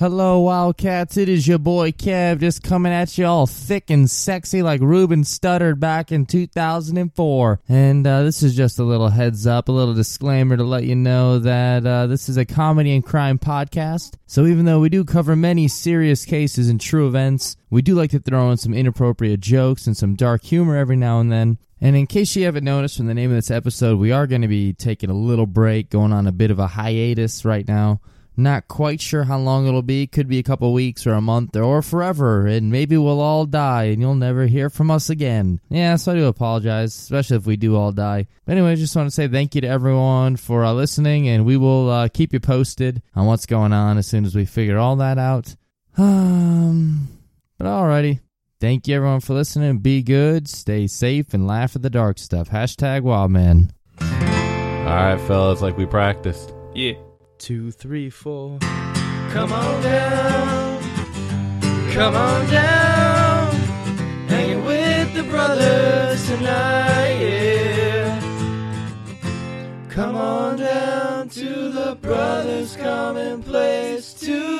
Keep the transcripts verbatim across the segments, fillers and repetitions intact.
Hello, Wildcats. It is your boy Kev, just coming at you all thick and sexy like Ruben stuttered back in two thousand four. And uh, this is just a little heads up, a little disclaimer to let you know that uh, this is a comedy and crime podcast. So even though we do cover many serious cases and true events, we do like to throw in some inappropriate jokes and some dark humor every now and then. And in case you haven't noticed from the name of this episode, we are going to be taking a little break, going on a bit of a hiatus right now. Not quite sure how long it'll be. Could be a couple weeks or a month or forever, and maybe we'll all die and you'll never hear from us again. Yeah, so I do apologize, especially if we do all die. But anyway, I just want to say thank you to everyone for uh, listening, and we will uh, keep you posted on what's going on as soon as we figure all that out. Um, but alrighty. Thank you everyone for listening. Be good, stay safe, and laugh at the dark stuff. Hashtag Wildman. Alright, fellas, like we practiced. Yeah. Two, three, four. Come on down, come on down, hanging with the brothers tonight, yeah. Come on down to the Brothers Commonplace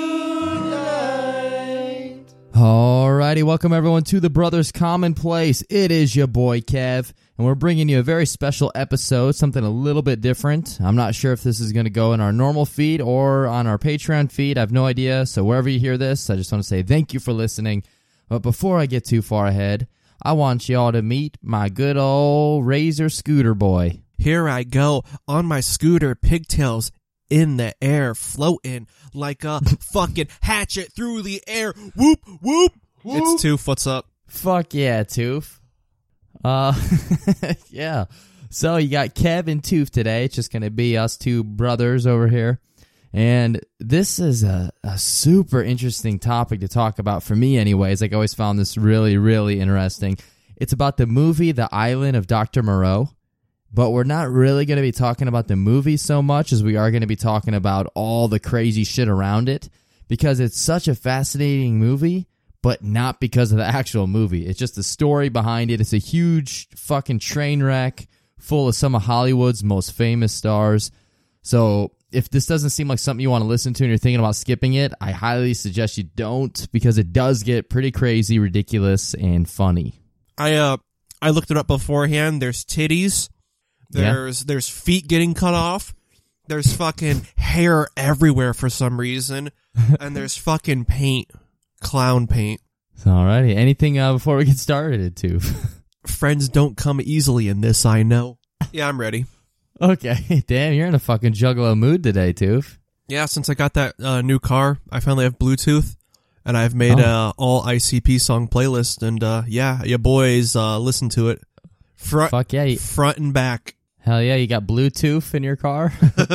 tonight. Alrighty, welcome everyone to the Brothers Commonplace. It is your boy Kev, and we're bringing you a very special episode, something a little bit different. I'm not sure if this is going to go in our normal feed or on our Patreon feed. I have no idea, so wherever you hear this, I just want to say thank you for listening. But before I get too far ahead, I want y'all to meet my good old Razor Scooter Boy. Here I go on my scooter, pigtails in the air, floating like a fucking hatchet through the air. Whoop, whoop, whoop. It's Toof. What's up? Fuck yeah, Toof. Uh, yeah. So you got Kev and Toof today. It's just going to be us two brothers over here. And this is a, a super interesting topic to talk about for me anyways. Like I always found this really, really interesting. It's about the movie The Island of Doctor Moreau. But we're not really going to be talking about the movie so much as we are going to be talking about all the crazy shit around it. Because it's such a fascinating movie. But not because of the actual movie. It's just the story behind it. It's a huge fucking train wreck full of some of Hollywood's most famous stars. So if this doesn't seem like something you want to listen to and you're thinking about skipping it, I highly suggest you don't, because it does get pretty crazy, ridiculous, and funny. I uh I looked it up beforehand. There's titties. There's yeah. there's feet getting cut off. There's fucking hair everywhere for some reason. And there's fucking paint. Clown paint. Alrighty. Anything uh, before we get started, Toof? Friends don't come easily in this, I know. Yeah, I'm ready. Okay. Damn, you're in a fucking juggalo mood today, Toof. Yeah, since I got that uh, new car, I finally have Bluetooth, and I've made oh. uh, all I C P song playlist, and uh, yeah, your boys uh, listen to it. Front, Fuck yeah. You- front and back. Hell yeah, you got Bluetooth in your car?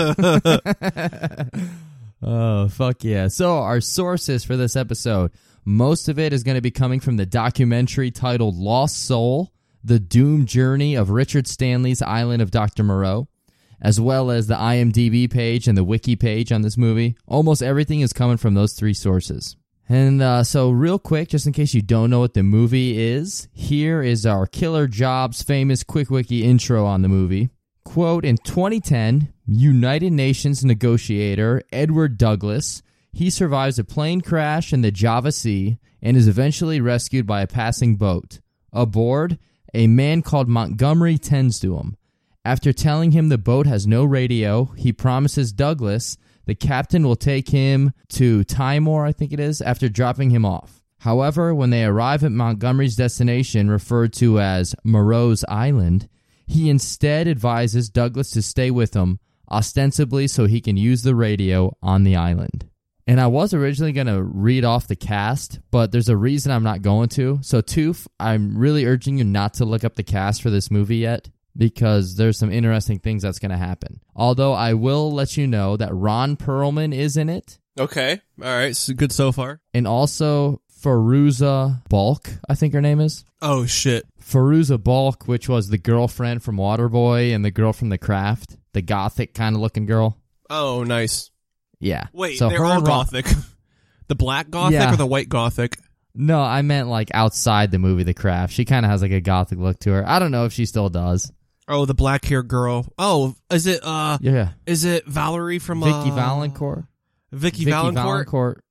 Oh, fuck yeah. So our sources for this episode, most of it is going to be coming from the documentary titled Lost Soul, The Doomed Journey of Richard Stanley's Island of Doctor Moreau, as well as the I M D B page and the wiki page on this movie. Almost everything is coming from those three sources. And uh, so real quick, just in case you don't know what the movie is, here is our Killer Jobs famous quick wiki intro on the movie. Quote, in twenty ten, United Nations negotiator Edward Douglas, he survives a plane crash in the Java Sea and is eventually rescued by a passing boat. Aboard, a man called Montgomery tends to him. After telling him the boat has no radio, he promises Douglas the captain will take him to Timor, I think it is, after dropping him off. However, when they arrive at Montgomery's destination, referred to as Moreau's Island, he instead advises Douglas to stay with him, ostensibly so he can use the radio on the island. And I was originally going to read off the cast, but there's a reason I'm not going to. So, Toof, I'm really urging you not to look up the cast for this movie yet, because there's some interesting things that's going to happen. Although I will let you know that Ron Perlman is in it. Okay. All right. So good so far. And also Fairuza Balk, I think her name is. Oh, shit. Fairuza Balk, which was the girlfriend from Waterboy and the girl from The Craft, the gothic kind of looking girl. Oh, nice. Yeah. Wait, so they're all gothic. The black gothic yeah. or the white gothic? No, I meant like outside the movie The Craft. She kind of has like a gothic look to her. I don't know if she still does. Oh, the black hair girl. Oh, is it uh yeah. Is it Valerie from Vicky uh, Valancourt? Vicky, Vicky Valancourt? Valancourt.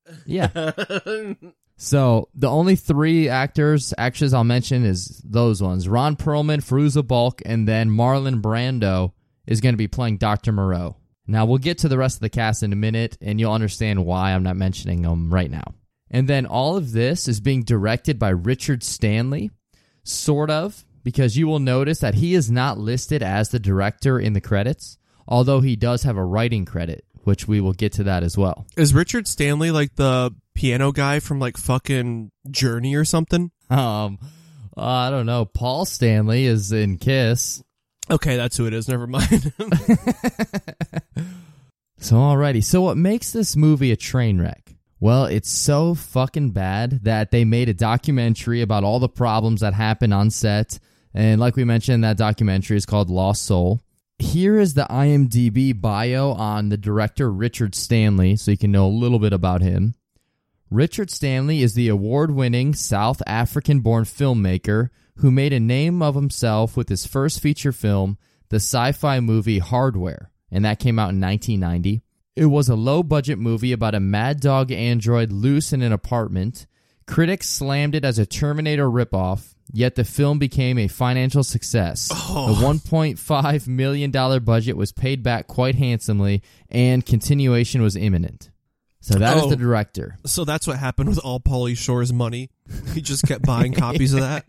Yeah. So the only three actors, actors I'll mention is those ones. Ron Perlman, Fairuza Balk, and then Marlon Brando is going to be playing Doctor Moreau. Now, we'll get to the rest of the cast in a minute, and you'll understand why I'm not mentioning them right now. And then all of this is being directed by Richard Stanley, sort of, because you will notice that he is not listed as the director in the credits, although he does have a writing credit, which we will get to that as well. Is Richard Stanley like the piano guy from like fucking Journey or something? Um, uh, I don't know. Paul Stanley is in Kiss. Okay, that's who it is. Never mind. So, alrighty. So, what makes this movie a train wreck? Well, it's so fucking bad that they made a documentary about all the problems that happen on set. And like we mentioned, that documentary is called Lost Soul. Here is the I M D B bio on the director Richard Stanley, so you can know a little bit about him. Richard Stanley is the award-winning South African-born filmmaker who made a name of himself with his first feature film, the sci-fi movie Hardware, and that came out in nineteen ninety. It was a low-budget movie about a mad dog android loose in an apartment. Critics slammed it as a Terminator ripoff, yet the film became a financial success. Oh. The one point five million dollars budget was paid back quite handsomely, and continuation was imminent. So that oh. is the director. So that's what happened with all Pauly Shore's money. He just kept buying copies of that.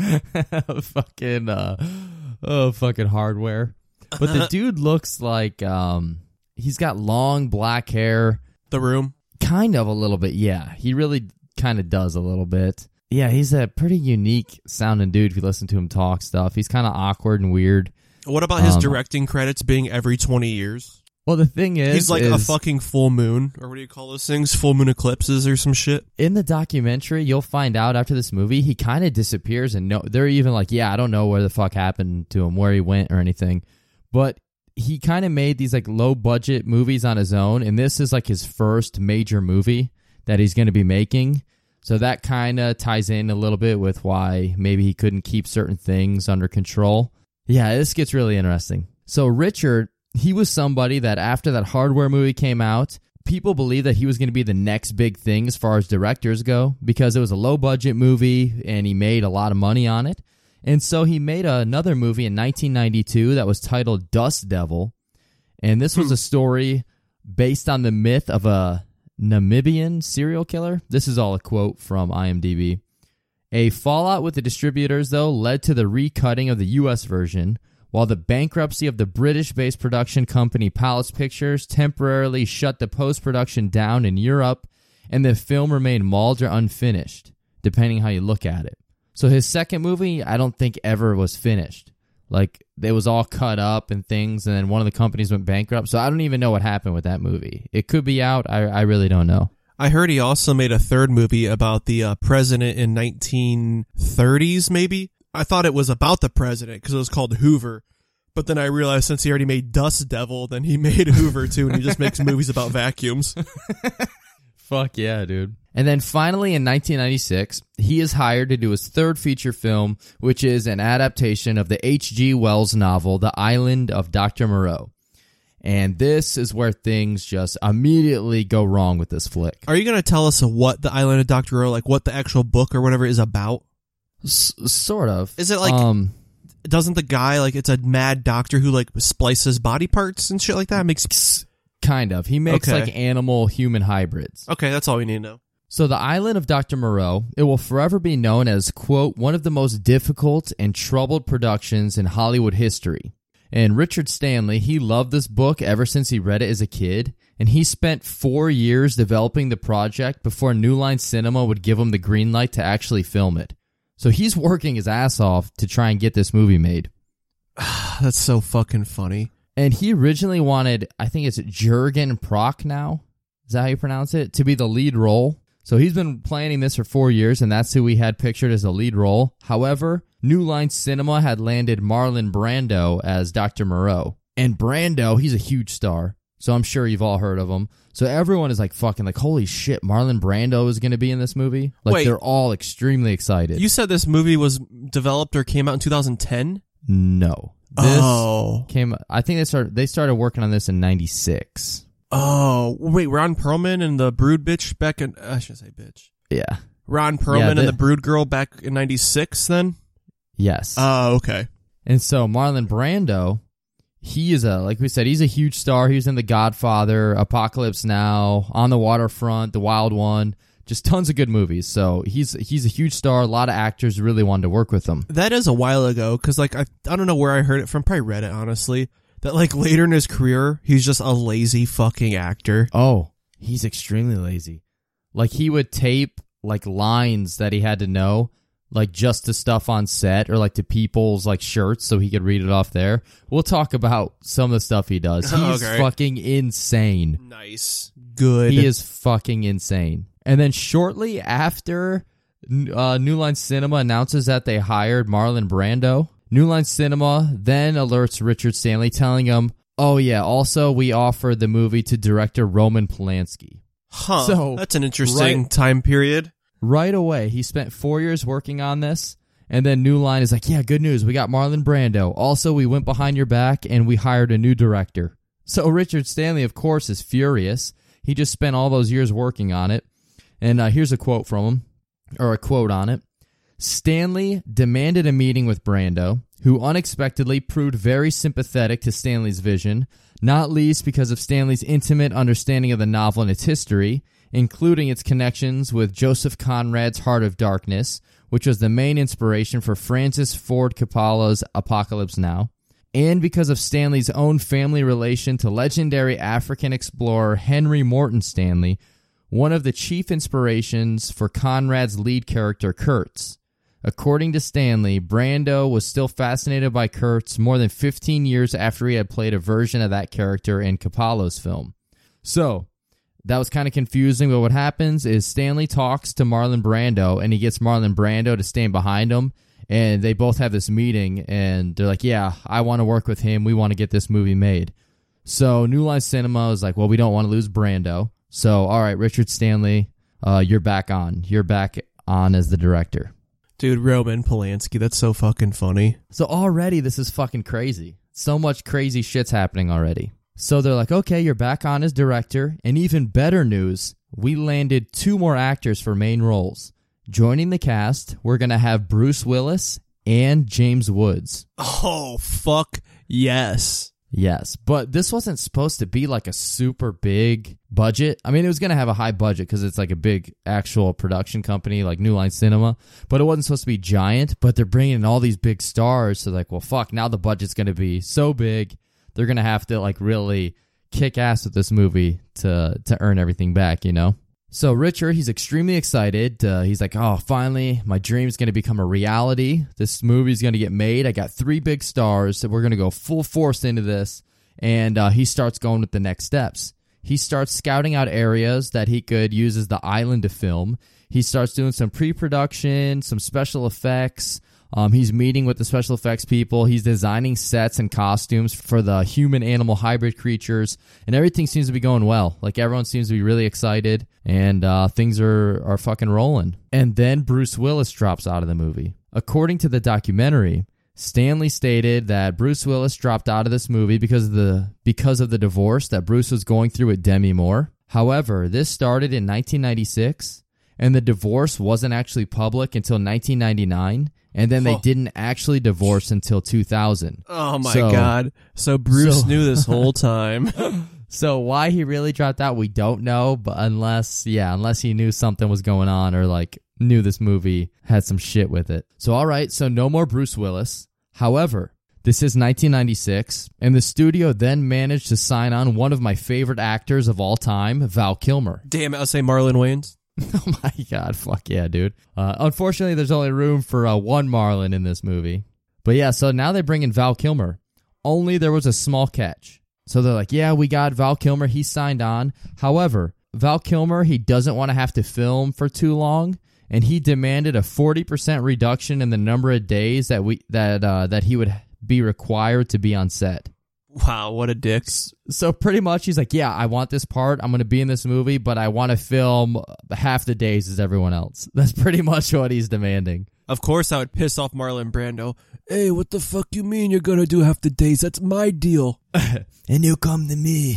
fucking, uh, oh, fucking Hardware. But the dude looks like, um, he's got long black hair. The Room? Kind of a little bit, yeah. He really kind of does a little bit. Yeah, he's a pretty unique sounding dude if you listen to him talk stuff. He's kind of awkward and weird. What about his um, directing credits being every twenty years? Well, the thing is... He's like is, a fucking full moon, or what do you call those things? Full moon eclipses or some shit? In the documentary, you'll find out after this movie, he kind of disappears, and no, they're even like, yeah, I don't know where the fuck happened to him, where he went or anything. But he kind of made these like low-budget movies on his own, and this is like his first major movie that he's going to be making. So that kind of ties in a little bit with why maybe he couldn't keep certain things under control. Yeah, this gets really interesting. So Richard... he was somebody that after that Hardware movie came out, people believed that he was going to be the next big thing as far as directors go because it was a low-budget movie and he made a lot of money on it. And so he made another movie in nineteen ninety-two that was titled Dust Devil. And this was a story based on the myth of a Namibian serial killer. This is all a quote from I M D B. A fallout with the distributors, though, led to the recutting of the U S version, while the bankruptcy of the British-based production company Palace Pictures temporarily shut the post-production down in Europe, and the film remained mauled or unfinished, depending how you look at it. So his second movie, I don't think ever was finished. Like, it was all cut up and things, and then one of the companies went bankrupt, so I don't even know what happened with that movie. It could be out. I, I really don't know. I heard he also made a third movie about the uh, president in nineteen thirties, maybe? I thought it was about the president because it was called Hoover. But then I realized since he already made Dust Devil, then he made Hoover too, and he just makes movies about vacuums. Fuck yeah, dude. And then finally in nineteen ninety-six, he is hired to do his third feature film, which is an adaptation of the H G Wells novel, The Island of Doctor Moreau. And this is where things just immediately go wrong with this flick. Are you going to tell us what The Island of Doctor Moreau, like what the actual book or whatever is about? S- sort of. Is it like, um, doesn't the guy, like, it's a mad doctor who, like, splices body parts and shit like that? It makes Kind of. He makes, okay. like, animal-human hybrids. Okay, that's all we need to know. So the Island of Doctor Moreau, it will forever be known as, quote, one of the most difficult and troubled productions in Hollywood history. And Richard Stanley, he loved this book ever since he read it as a kid, and he spent four years developing the project before New Line Cinema would give him the green light to actually film it. So he's working his ass off to try and get this movie made. That's so fucking funny. And he originally wanted, I think it's Jürgen Prochnow, is that how you pronounce it, to be the lead role. So he's been planning this for four years, and that's who we had pictured as the lead role. However, New Line Cinema had landed Marlon Brando as Doctor Moreau. And Brando, he's a huge star, so I'm sure you've all heard of him. So everyone is like fucking like, holy shit, Marlon Brando is going to be in this movie? Like, Wait, they're all extremely excited. You said this movie was developed or came out in two thousand ten? No. This oh. came, I think they started, they started working on this in ninety-six. Oh, wait, Ron Perlman and the Brood bitch back in... I should say bitch. Yeah. Ron Perlman Yeah, the- and the Brood girl back in ninety-six then? Yes. Oh, okay. And so Marlon Brando, he is a, like we said, he's a huge star. He was in The Godfather, Apocalypse Now, On the Waterfront, The Wild One, just tons of good movies. So he's he's a huge star. A lot of actors really wanted to work with him. That is a while ago, because like, I, I don't know where I heard it from. Probably Reddit, honestly. That like later in his career, he's just a lazy fucking actor. Oh, he's extremely lazy. Like he would tape like lines that he had to know, like just to stuff on set or like to people's like shirts so he could read it off there. We'll talk about some of the stuff he does. He's Okay. fucking insane. Nice. Good. He is fucking insane. And then shortly after uh, New Line Cinema announces that they hired Marlon Brando, New Line Cinema then alerts Richard Stanley, telling him, oh yeah, also we offered the movie to director Roman Polanski. Huh. So, that's an interesting right- time period. Right away, he spent four years working on this, and then New Line is like, yeah, good news, we got Marlon Brando. Also, we went behind your back, and we hired a new director. So Richard Stanley, of course, is furious. He just spent all those years working on it. And uh, here's a quote from him, or a quote on it. Stanley demanded a meeting with Brando, who unexpectedly proved very sympathetic to Stanley's vision, not least because of Stanley's intimate understanding of the novel and its history, including its connections with Joseph Conrad's Heart of Darkness, which was the main inspiration for Francis Ford Coppola's Apocalypse Now, and because of Stanley's own family relation to legendary African explorer Henry Morton Stanley, one of the chief inspirations for Conrad's lead character, Kurtz. According to Stanley, Brando was still fascinated by Kurtz more than fifteen years after he had played a version of that character in Coppola's film. So, that was kind of confusing, but what happens is Stanley talks to Marlon Brando, and he gets Marlon Brando to stand behind him, and they both have this meeting, and they're like, yeah, I want to work with him, we want to get this movie made. So New Line Cinema is like, well, we don't want to lose Brando, so all right, Richard Stanley, uh, you're back on. You're back on as the director. Dude, Roman Polanski, that's so fucking funny. So already this is fucking crazy. So much crazy shit's happening already. So they're like, okay, you're back on as director, and even better news, we landed two more actors for main roles. Joining the cast, we're going to have Bruce Willis and James Woods. Oh, fuck yes. Yes, but this wasn't supposed to be like a super big budget. I mean, it was going to have a high budget because it's like a big actual production company like New Line Cinema, but it wasn't supposed to be giant, but they're bringing in all these big stars, so like, well, fuck, now the budget's going to be so big, they're going to have to like really kick ass with this movie to to earn everything back, you know? So Richard, he's extremely excited. Uh, he's like, oh, finally, my dream's going to become a reality. This movie's going to get made. I got three big stars, so we're going to go full force into this. And uh, he starts going with the next steps. He starts scouting out areas that he could use as the island to film. He starts doing some pre-production, some special effects. Um, he's meeting with the special effects people. He's designing sets and costumes for the human-animal hybrid creatures, and everything seems to be going well. Like, everyone seems to be really excited, and uh, things are, are fucking rolling. And then Bruce Willis drops out of the movie. According to the documentary, Stanley stated that Bruce Willis dropped out of this movie because of the because of the divorce that Bruce was going through with Demi Moore. However, this started in nineteen ninety-six, and the divorce wasn't actually public until nineteen ninety-nine. And then they Oh. didn't actually divorce until two thousand. Oh my So- god. So Bruce so- knew this whole time. So why he really dropped out, we don't know. But unless, yeah, unless he knew something was going on or like knew this movie had some shit with it. So all right, so no more Bruce Willis. However, this is nineteen ninety-six, and the studio then managed to sign on one of my favorite actors of all time, Val Kilmer. Damn it, I'll say Marlon Wayans. Oh my god, fuck yeah, dude. Uh, unfortunately, there's only room for uh, one Marlon in this movie. But yeah, so now they bring in Val Kilmer. Only there was a small catch. So they're like, yeah, we got Val Kilmer. He signed on. However, Val Kilmer, he doesn't want to have to film for too long, and he demanded a forty percent reduction in the number of days that we that uh, that he would be required to be on set. Wow, what a dick. So pretty much he's like, yeah, I want this part. I'm going to be in this movie, but I want to film half the days as everyone else. That's pretty much what he's demanding. Of course that would piss off Marlon Brando. Hey, what the fuck you mean you're gonna do half the days? That's my deal. And you come to me,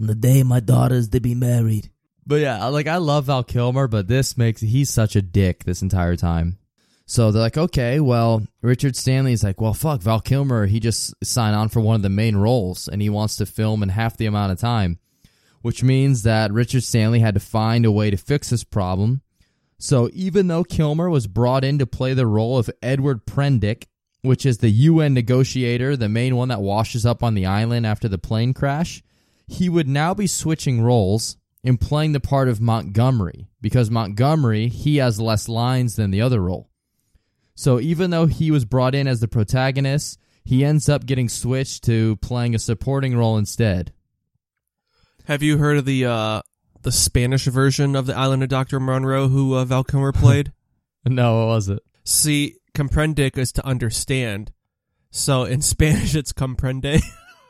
on the day my daughter's to be married. But yeah, like I love Val Kilmer, but this makes he's such a dick this entire time. So they're like, okay, well, Richard Stanley's like, well, fuck, Val Kilmer, he just signed on for one of the main roles, and he wants to film in half the amount of time, which means that Richard Stanley had to find a way to fix this problem. So even though Kilmer was brought in to play the role of Edward Prendick, which is the U N negotiator, the main one that washes up on the island after the plane crash, he would now be switching roles and playing the part of Montgomery, because Montgomery, he has less lines than the other role. So even though he was brought in as the protagonist, he ends up getting switched to playing a supporting role instead. Have you heard of the uh, the Spanish version of The Island of Doctor Monroe, who uh, Val Kilmer played? No, what was it? See, comprender is to understand. So in Spanish, it's comprende.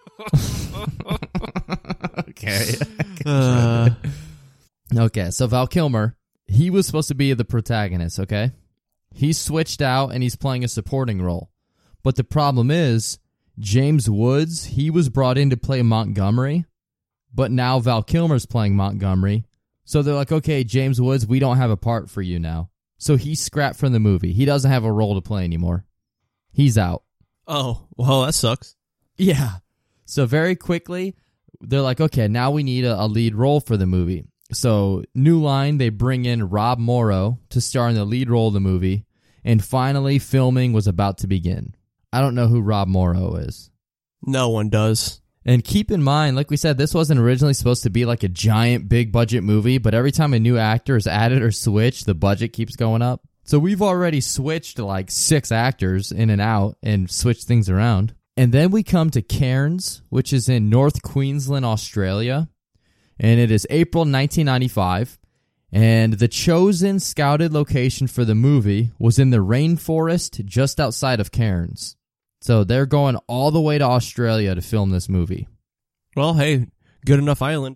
Okay. uh, Okay, so Val Kilmer, he was supposed to be the protagonist, okay? He's switched out and he's playing a supporting role. But the problem is, James Woods, he was brought in to play Montgomery, but now Val Kilmer's playing Montgomery. So they're like, okay, James Woods, we don't have a part for you now. So he's scrapped from the movie. He doesn't have a role to play anymore. He's out. oh, well, that sucks. Yeah. So very quickly, they're like, okay, now we need a, a lead role for the movie. So New Line, they bring in Rob Morrow to star in the lead role of the movie. And finally, filming was about to begin. I don't know who Rob Morrow is. No one does. And keep in mind, like we said, this wasn't originally supposed to be like a giant, big budget movie, but every time a new actor is added or switched, the budget keeps going up. So we've already switched like six actors in and out and switched things around. And then we come to Cairns, which is in North Queensland, Australia. And it is April nineteen ninety-five. And the chosen scouted location for the movie was in the rainforest just outside of Cairns. So they're going all the way to Australia to film this movie. Well, hey, good enough island.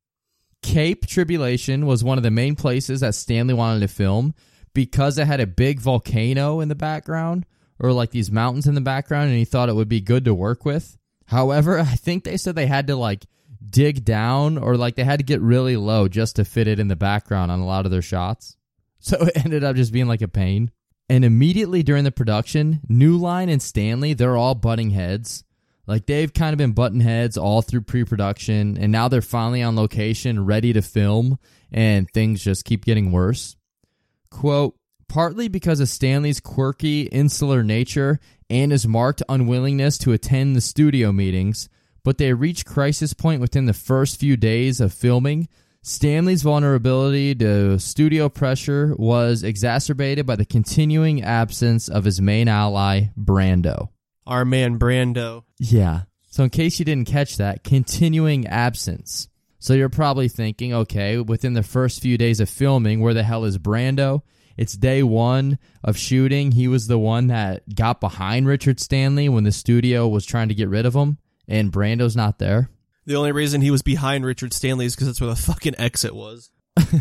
Cape Tribulation was one of the main places that Stanley wanted to film because it had a big volcano in the background, or like these mountains in the background, and he thought it would be good to work with. However, I think they said they had to like dig down, or like they had to get really low just to fit it in the background on a lot of their shots. So it ended up just being like a pain. And immediately during the production, New Line and Stanley, they're all butting heads. Like they've kind of been butting heads all through pre-production, and now they're finally on location, ready to film, and things just keep getting worse. Quote, partly because of Stanley's quirky, insular nature and his marked unwillingness to attend the studio meetings, but they reached crisis point within the first few days of filming. Stanley's vulnerability to studio pressure was exacerbated by the continuing absence of his main ally, Brando. Our man Brando. Yeah. So in case you didn't catch that, continuing absence. So you're probably thinking, okay, within the first few days of filming, where the hell is Brando? It's day one of shooting. He was the one that got behind Richard Stanley when the studio was trying to get rid of him, and Brando's not there. The only reason he was behind Richard Stanley is because that's where the fucking exit was.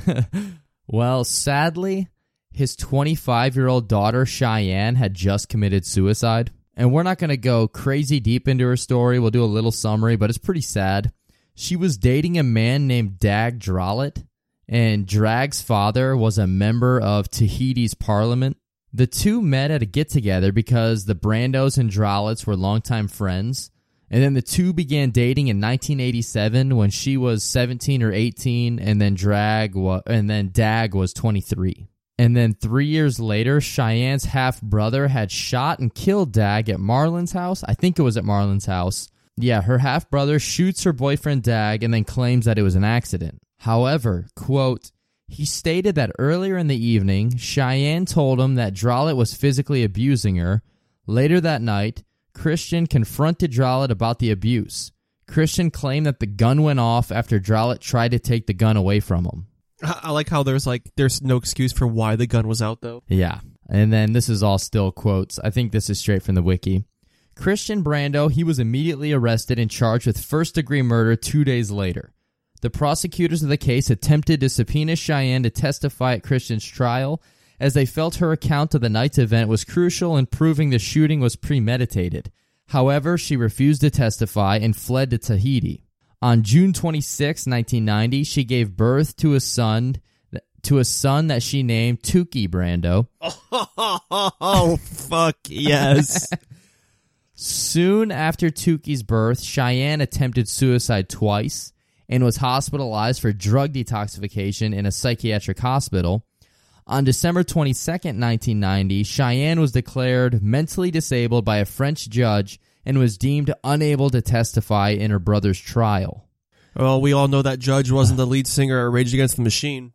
Well, sadly, his twenty-five-year-old daughter, Cheyenne, had just committed suicide. And we're not going to go crazy deep into her story. We'll do a little summary, but it's pretty sad. She was dating a man named Dag Drolet, and Drag's father was a member of Tahiti's parliament. The two met at a get-together because the Brandos and Drolets were longtime friends. And then the two began dating in nineteen eighty-seven when she was seventeen or eighteen, and then Drag wa- and then Dag was twenty-three. And then three years later, Cheyenne's half-brother had shot and killed Dag at Marlon's house. I think it was at Marlon's house. Yeah, her half-brother shoots her boyfriend Dag and then claims that it was an accident. However, quote, he stated that earlier in the evening, Cheyenne told him that Drolet was physically abusing her. Later that night, Christian confronted Drolet about the abuse. Christian claimed that the gun went off after Drolet tried to take the gun away from him. I like how there's like there's no excuse for why the gun was out though. Yeah, and then this is all still quotes. I think this is straight from the wiki. Christian Brando, he was immediately arrested and charged with first-degree murder two days later. The prosecutors of the case attempted to subpoena Cheyenne to testify at Christian's trial, as they felt her account of the night's event was crucial in proving the shooting was premeditated. However, she refused to testify and fled to Tahiti. On June twenty-sixth, nineteen ninety, she gave birth to a son to a son that she named Tukey Brando. Oh, fuck yes. Soon after Tukey's birth, Cheyenne attempted suicide twice and was hospitalized for drug detoxification in a psychiatric hospital. On December twenty-second, nineteen ninety, Cheyenne was declared mentally disabled by a French judge and was deemed unable to testify in her brother's trial. Well, we all know that judge wasn't the lead singer of Rage Against the Machine.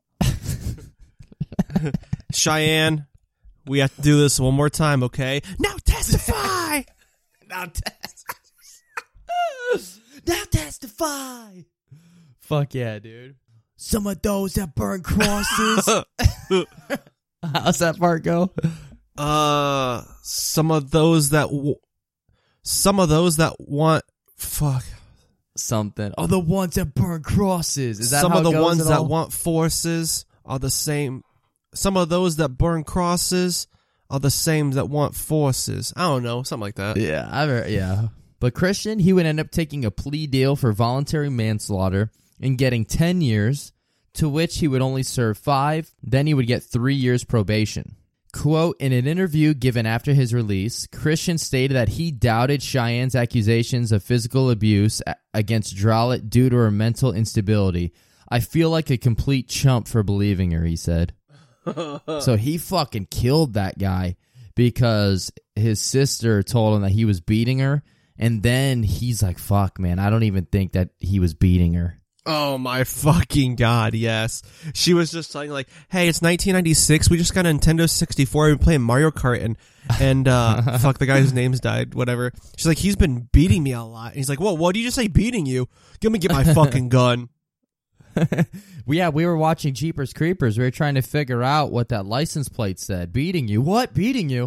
Cheyenne, we have to do this one more time, okay? Now testify! Now testify! Now testify! Fuck yeah, dude. Some of those that burn crosses. How's that part go? Uh, some of those that... W- some of those that want... Fuck. Something. Oh, the ones that burn crosses. Is that some how of the it goes ones at that all? want forces are the same. Some of those that burn crosses are the same that want forces. I don't know, something like that. Yeah, I've heard, yeah. But Christian, he would end up taking a plea deal for voluntary manslaughter and getting ten years, to which he would only serve five. Then he would get three years probation. Quote, in an interview given after his release, Christian stated that he doubted Cheyenne's accusations of physical abuse a- against Drollett due to her mental instability. I feel like a complete chump for believing her, he said. So he fucking killed that guy because his sister told him that he was beating her, and then he's like, fuck, man, I don't even think that he was beating her. Oh my fucking god, yes. She was just saying like, hey, it's nineteen ninety-six, we just got a Nintendo sixty-four, we've been playing Mario Kart, and, and uh, fuck, the guy whose name's died, whatever. She's like, he's been beating me a lot. And he's like, whoa, what did you just say beating you? Let me get my fucking gun. Well, yeah, we were watching Jeepers Creepers. We were trying to figure out what that license plate said. Beating you? What? Beating you?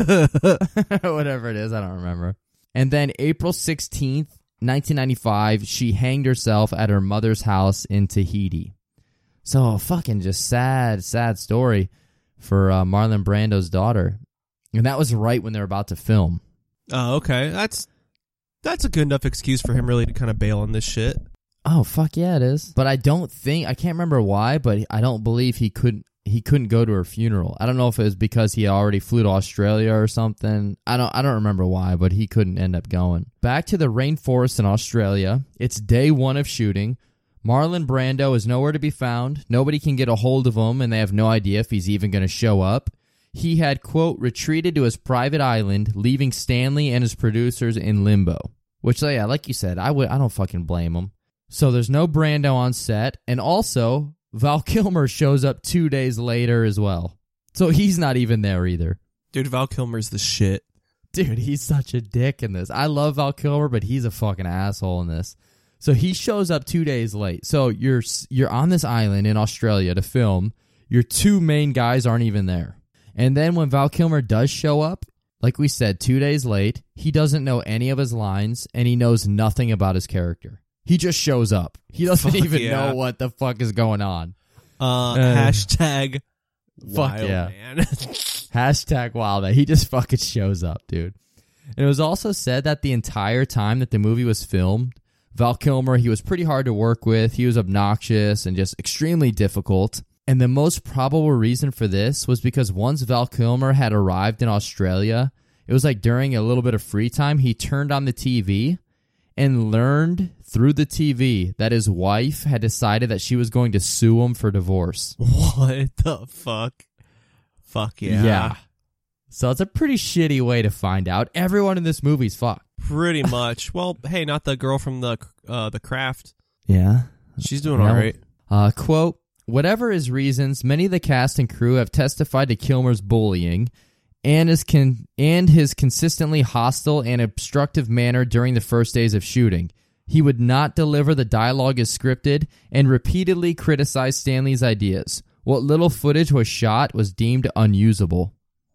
Whatever it is, I don't remember. And then April sixteenth, nineteen ninety-five, she hanged herself at her mother's house in Tahiti. So, fucking just sad, sad story for uh, Marlon Brando's daughter. And that was right when they were about to film. Oh, okay. That's that's a good enough excuse for him really to kind of bail on this shit. Oh, fuck yeah, it is. But I don't think, I can't remember why, but I don't believe he couldn't he couldn't go to her funeral. I don't know if it was because he already flew to Australia or something. I don't I don't remember why, but he couldn't end up going. Back to the rainforest in Australia. It's day one of shooting. Marlon Brando is nowhere to be found. Nobody can get a hold of him, and they have no idea if he's even going to show up. He had, quote, retreated to his private island, leaving Stanley and his producers in limbo. Which, yeah, like you said, I would I don't fucking blame him. So there's no Brando on set, and also Val Kilmer shows up two days later as well. So he's not even there either. Dude, Val Kilmer's the shit. Dude, he's such a dick in this. I love Val Kilmer, but he's a fucking asshole in this. So he shows up two days late. So you're you're on this island in Australia to film. Your two main guys aren't even there. And then when Val Kilmer does show up, like we said, two days late, he doesn't know any of his lines, and he knows nothing about his character. He just shows up. He doesn't Fuck even yeah. know what the fuck is going on. Uh, Uh, hashtag Fuck wild, yeah. man. Hashtag wild. He just fucking shows up, dude. And it was also said that the entire time that the movie was filmed, Val Kilmer, he was pretty hard to work with. He was obnoxious and just extremely difficult. And the most probable reason for this was because once Val Kilmer had arrived in Australia, it was like during a little bit of free time, he turned on the T V and learned through the T V that his wife had decided that she was going to sue him for divorce. What the fuck? Fuck yeah. Yeah. So it's a pretty shitty way to find out. Everyone in this movie's fucked. Pretty much. Well, hey, not the girl from the uh, the Craft. Yeah. She's doing No. all right. Uh, quote, whatever his reasons, many of the cast and crew have testified to Kilmer's bullying and his, con- and his consistently hostile and obstructive manner during the first days of shooting. He would not deliver the dialogue as scripted and repeatedly criticized Stanley's ideas. What little footage was shot was deemed unusable.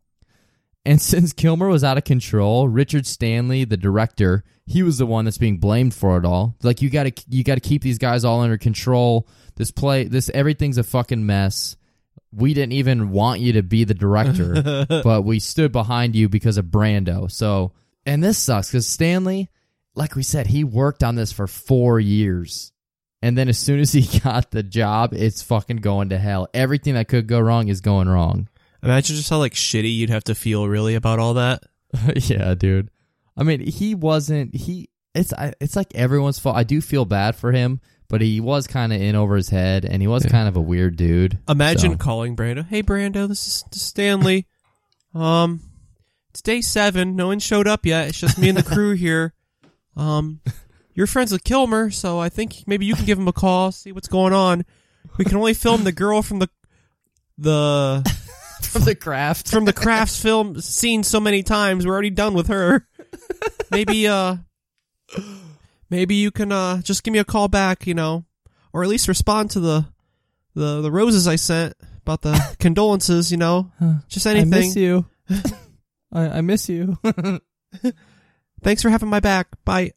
And since Kilmer was out of control, Richard Stanley, the director, he was the one that's being blamed for it all. Like, you gotta you gotta keep these guys all under control. This play, this everything's a fucking mess. We didn't even want you to be the director, but we stood behind you because of Brando. So, and this sucks because Stanley, like we said, he worked on this for four years. And then as soon as he got the job, it's fucking going to hell. Everything that could go wrong is going wrong. Imagine just how like shitty you'd have to feel really about all that. Yeah, dude. I mean, he wasn't, he, it's, I, it's like everyone's fault. I do feel bad for him, but he was kind of in over his head, and he was yeah. kind of a weird dude. Imagine so. calling Brando. Hey, Brando, this is Stanley. um, it's day seven. No one showed up yet. It's just me and the crew here. Um, you're friends with Kilmer, so I think maybe you can give him a call, see what's going on. We can only film the girl from the the from the craft from the Crafts film scene so many times. We're already done with her. Maybe uh, maybe you can uh just give me a call back, you know, or at least respond to the the the roses I sent about the condolences, you know, just anything. I miss you. I, I miss you. Thanks for having my back. Bye.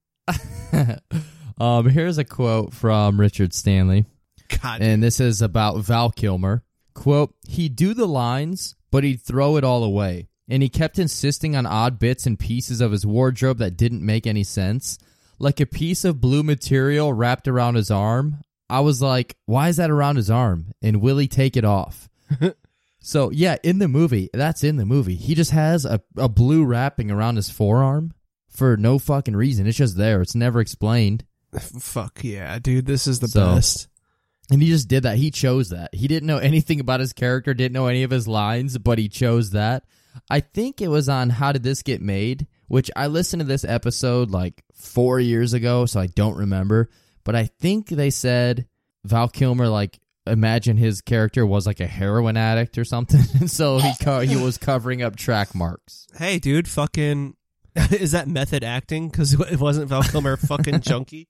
um, here's a quote from Richard Stanley. God. And this is about Val Kilmer. Quote, he'd do the lines, but he'd throw it all away. And he kept insisting on odd bits and pieces of his wardrobe that didn't make any sense. Like a piece of blue material wrapped around his arm. I was like, why is that around his arm? And will he take it off? So, yeah, in the movie, that's in the movie. He just has a, a blue wrapping around his forearm for no fucking reason. It's just there. It's never explained. Fuck yeah, dude. This is the so, best. And he just did that. He chose that. He didn't know anything about his character, didn't know any of his lines, but he chose that. I think it was on How Did This Get Made, which I listened to this episode like four years ago, so I don't remember. But I think they said Val Kilmer, like, imagine his character was like a heroin addict or something. So he co- he was covering up track marks. Hey, dude, fucking... Is that method acting? Because it wasn't Val Kilmer fucking junkie?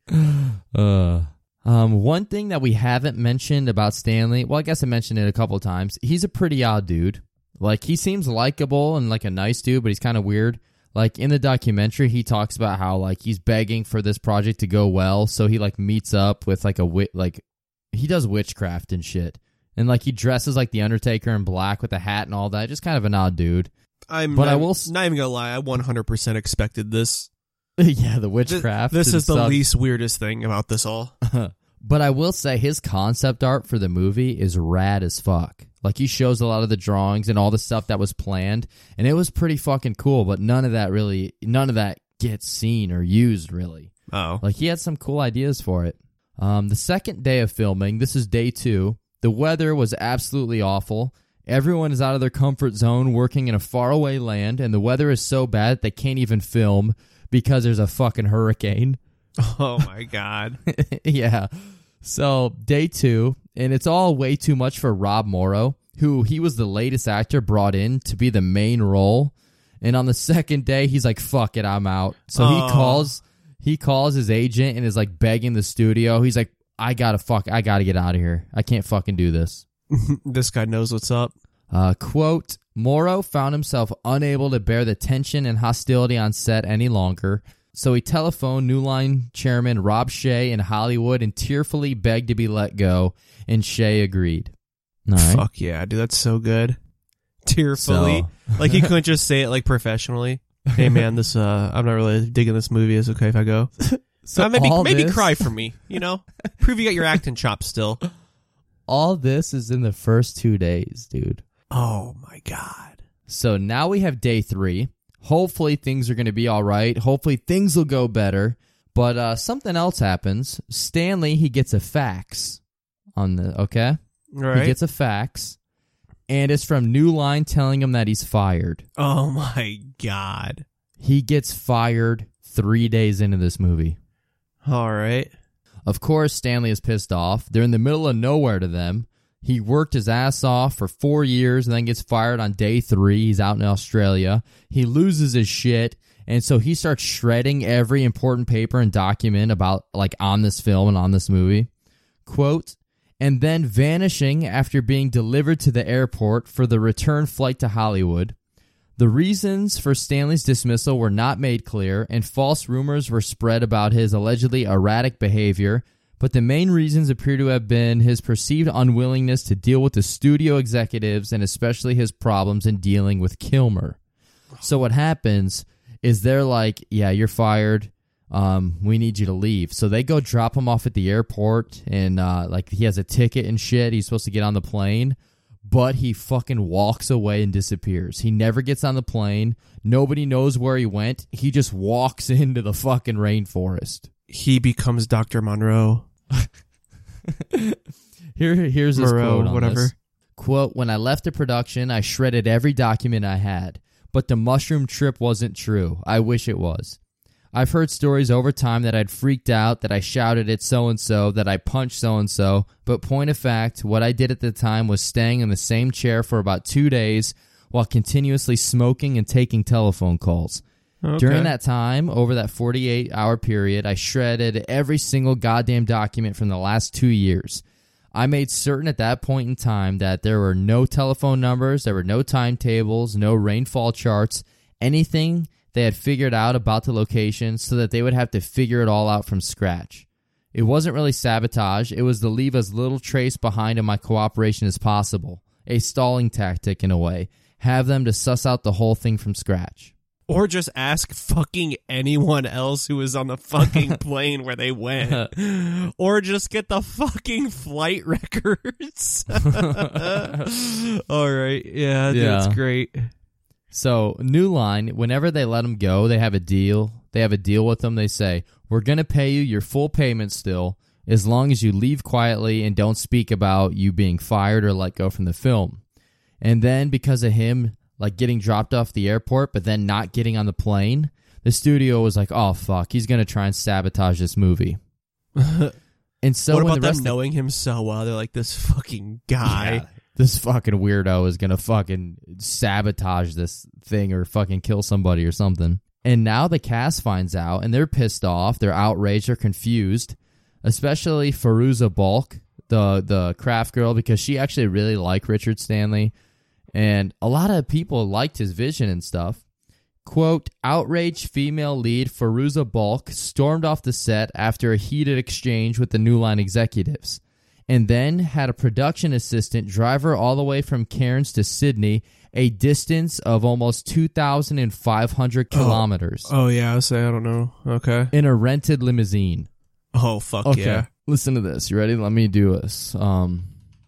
Uh, um, one thing that we haven't mentioned about Stanley, well, I guess I mentioned it a couple of times. He's a pretty odd dude. Like, he seems likable and like a nice dude, but he's kind of weird. Like, in the documentary, he talks about how, like, he's begging for this project to go well, so he, like, meets up with, like, a wit, like, he does witchcraft and shit. And, like, he dresses like The Undertaker in black with a hat and all that. Just kind of an odd dude. I'm but not, I will not even gonna lie, I one hundred percent expected this. Yeah, the witchcraft. This, this is the suck. least weirdest thing about this all. But I will say his concept art for the movie is rad as fuck. Like, he shows a lot of the drawings and all the stuff that was planned, and it was pretty fucking cool, but none of that really, none of that gets seen or used, really. Oh. Like, he had some cool ideas for it. Um, the second day of filming, this is day two, the weather was absolutely awful. Everyone is out of their comfort zone working in a faraway land, and the weather is so bad they can't even film because there's a fucking hurricane. Oh, my God. Yeah. So, day two, and it's all way too much for Rob Morrow, who he was the latest actor brought in to be the main role. And on the second day, he's like, fuck it, I'm out. So oh. he calls he calls his agent and is like begging the studio. He's like, I gotta fuck, I gotta get out of here. I can't fucking do this. This guy knows what's up. Uh, quote, Morrow found himself unable to bear the tension and hostility on set any longer, so he telephoned New Line chairman Rob Shea in Hollywood and tearfully begged to be let go, and Shea agreed. All right. Fuck yeah, dude, that's so good. Tearfully. So. Like, he couldn't just say it, like, professionally. Hey, man, this, uh, I'm not really digging this movie. Is it okay if I go? So uh, maybe maybe this... cry for me, you know? Prove you got your acting chops still. All this is in the first two days, dude. Oh, my God. So now we have day three. Hopefully things are going to be all right. Hopefully things will go better. But uh, something else happens. Stanley, he gets a fax on the, okay? Right. He gets a fax, and it's from New Line telling him that he's fired. Oh, my God. He gets fired three days into this movie. All right. Of course, Stanley is pissed off. They're in the middle of nowhere to them. He worked his ass off for four years and then gets fired on day three. He's out in Australia. He loses his shit, and so he starts shredding every important paper and document about, like, on this film and on this movie. Quote, and then vanishing after being delivered to the airport for the return flight to Hollywood. The reasons for Stanley's dismissal were not made clear, and false rumors were spread about his allegedly erratic behavior, but the main reasons appear to have been his perceived unwillingness to deal with the studio executives and especially his problems in dealing with Kilmer. So what happens is they're like, yeah, you're fired. um, we need you to leave. So they go drop him off at the airport, and uh, like he has a ticket and shit. He's supposed to get on the plane, but he fucking walks away and disappears. He never gets on the plane. Nobody knows where he went. He just walks into the fucking rainforest. He becomes Doctor Monroe. Here, here's his Moreau, quote on whatever. this. Quote, when I left the production, I shredded every document I had, but the mushroom trip wasn't true. I wish it was. I've heard stories over time that I'd freaked out, that I shouted at so-and-so, that I punched so-and-so, but point of fact, what I did at the time was staying in the same chair for about two days while continuously smoking and taking telephone calls. Okay. During that time, over that forty-eight hour period, I shredded every single goddamn document from the last two years. I made certain at that point in time that there were no telephone numbers, there were no timetables, no rainfall charts, anything they had figured out about the location so that they would have to figure it all out from scratch. It wasn't really sabotage, it was to leave as little trace behind in my cooperation as possible. A stalling tactic in a way. Have them to suss out the whole thing from scratch. Or just ask fucking anyone else who was on the fucking plane where they went. Or just get the fucking flight records. All right. Yeah, Yeah. that's great. So, New Line, whenever they let them go, they have a deal. They have a deal with them. They say, we're going to pay you your full payment still as long as you leave quietly and don't speak about you being fired or let go from the film. And then because of him like getting dropped off the airport but then not getting on the plane, the studio was like, oh, fuck, he's going to try and sabotage this movie. And so what when about the rest them knowing him so well? They're like, this fucking guy. Yeah, this fucking weirdo is going to fucking sabotage this thing or fucking kill somebody or something. And now the cast finds out, and they're pissed off. They're outraged. They're confused, especially Fairuza Balk, the, the craft girl, because she actually really liked Richard Stanley. And a lot of people liked his vision and stuff. Quote, outraged female lead Fairuza Balk stormed off the set after a heated exchange with the New Line executives, and then had a production assistant drive her all the way from Cairns to Sydney, a distance of almost two thousand five hundred kilometers, Oh, yeah. I say, I don't know. Okay. in a rented limousine. Oh, fuck Okay, yeah. listen to this. You ready? Let me do this. Um,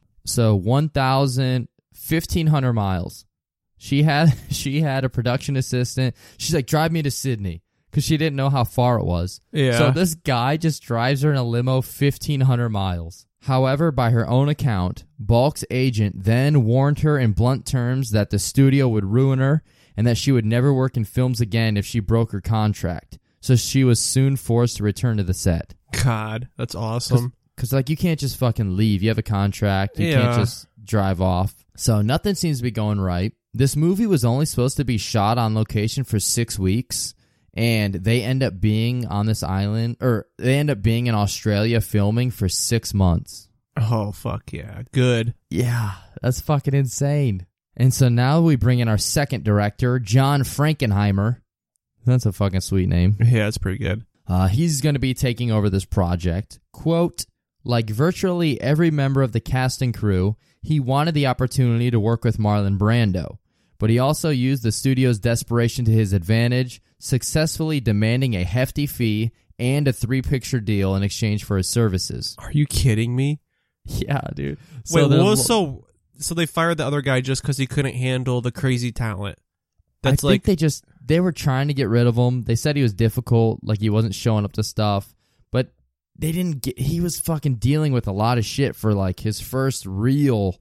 so one thousand, fifteen hundred miles. She had she had a production assistant. She's like, drive me to Sydney, because she didn't know how far it was. Yeah. So this guy just drives her in a limo fifteen hundred miles. However, by her own account, Balk's agent then warned her in blunt terms that the studio would ruin her and that she would never work in films again if she broke her contract. So she was soon forced to return to the set. God, that's awesome. Because, like, you can't just fucking leave. You have a contract. You Yeah. can't just drive off. So nothing seems to be going right. This movie was only supposed to be shot on location for six weeks, and they end up being on this island, or they end up being in Australia filming for six months. Oh, fuck yeah. Good. Yeah, that's fucking insane. And so now we bring in our second director, John Frankenheimer. That's a fucking sweet name. Yeah, it's pretty good. Uh, he's going to be taking over this project. Quote, like virtually every member of the cast and crew, he wanted the opportunity to work with Marlon Brando, but he also used the studio's desperation to his advantage, successfully demanding a hefty fee and a three-picture deal in exchange for his services. Are you kidding me? Yeah, dude. Wait, what the- was so... So they fired the other guy just because he couldn't handle the crazy talent. That's I like... think they just, they were trying to get rid of him. They said he was difficult, like he wasn't showing up to stuff, but they didn't get, he was fucking dealing with a lot of shit for like his first real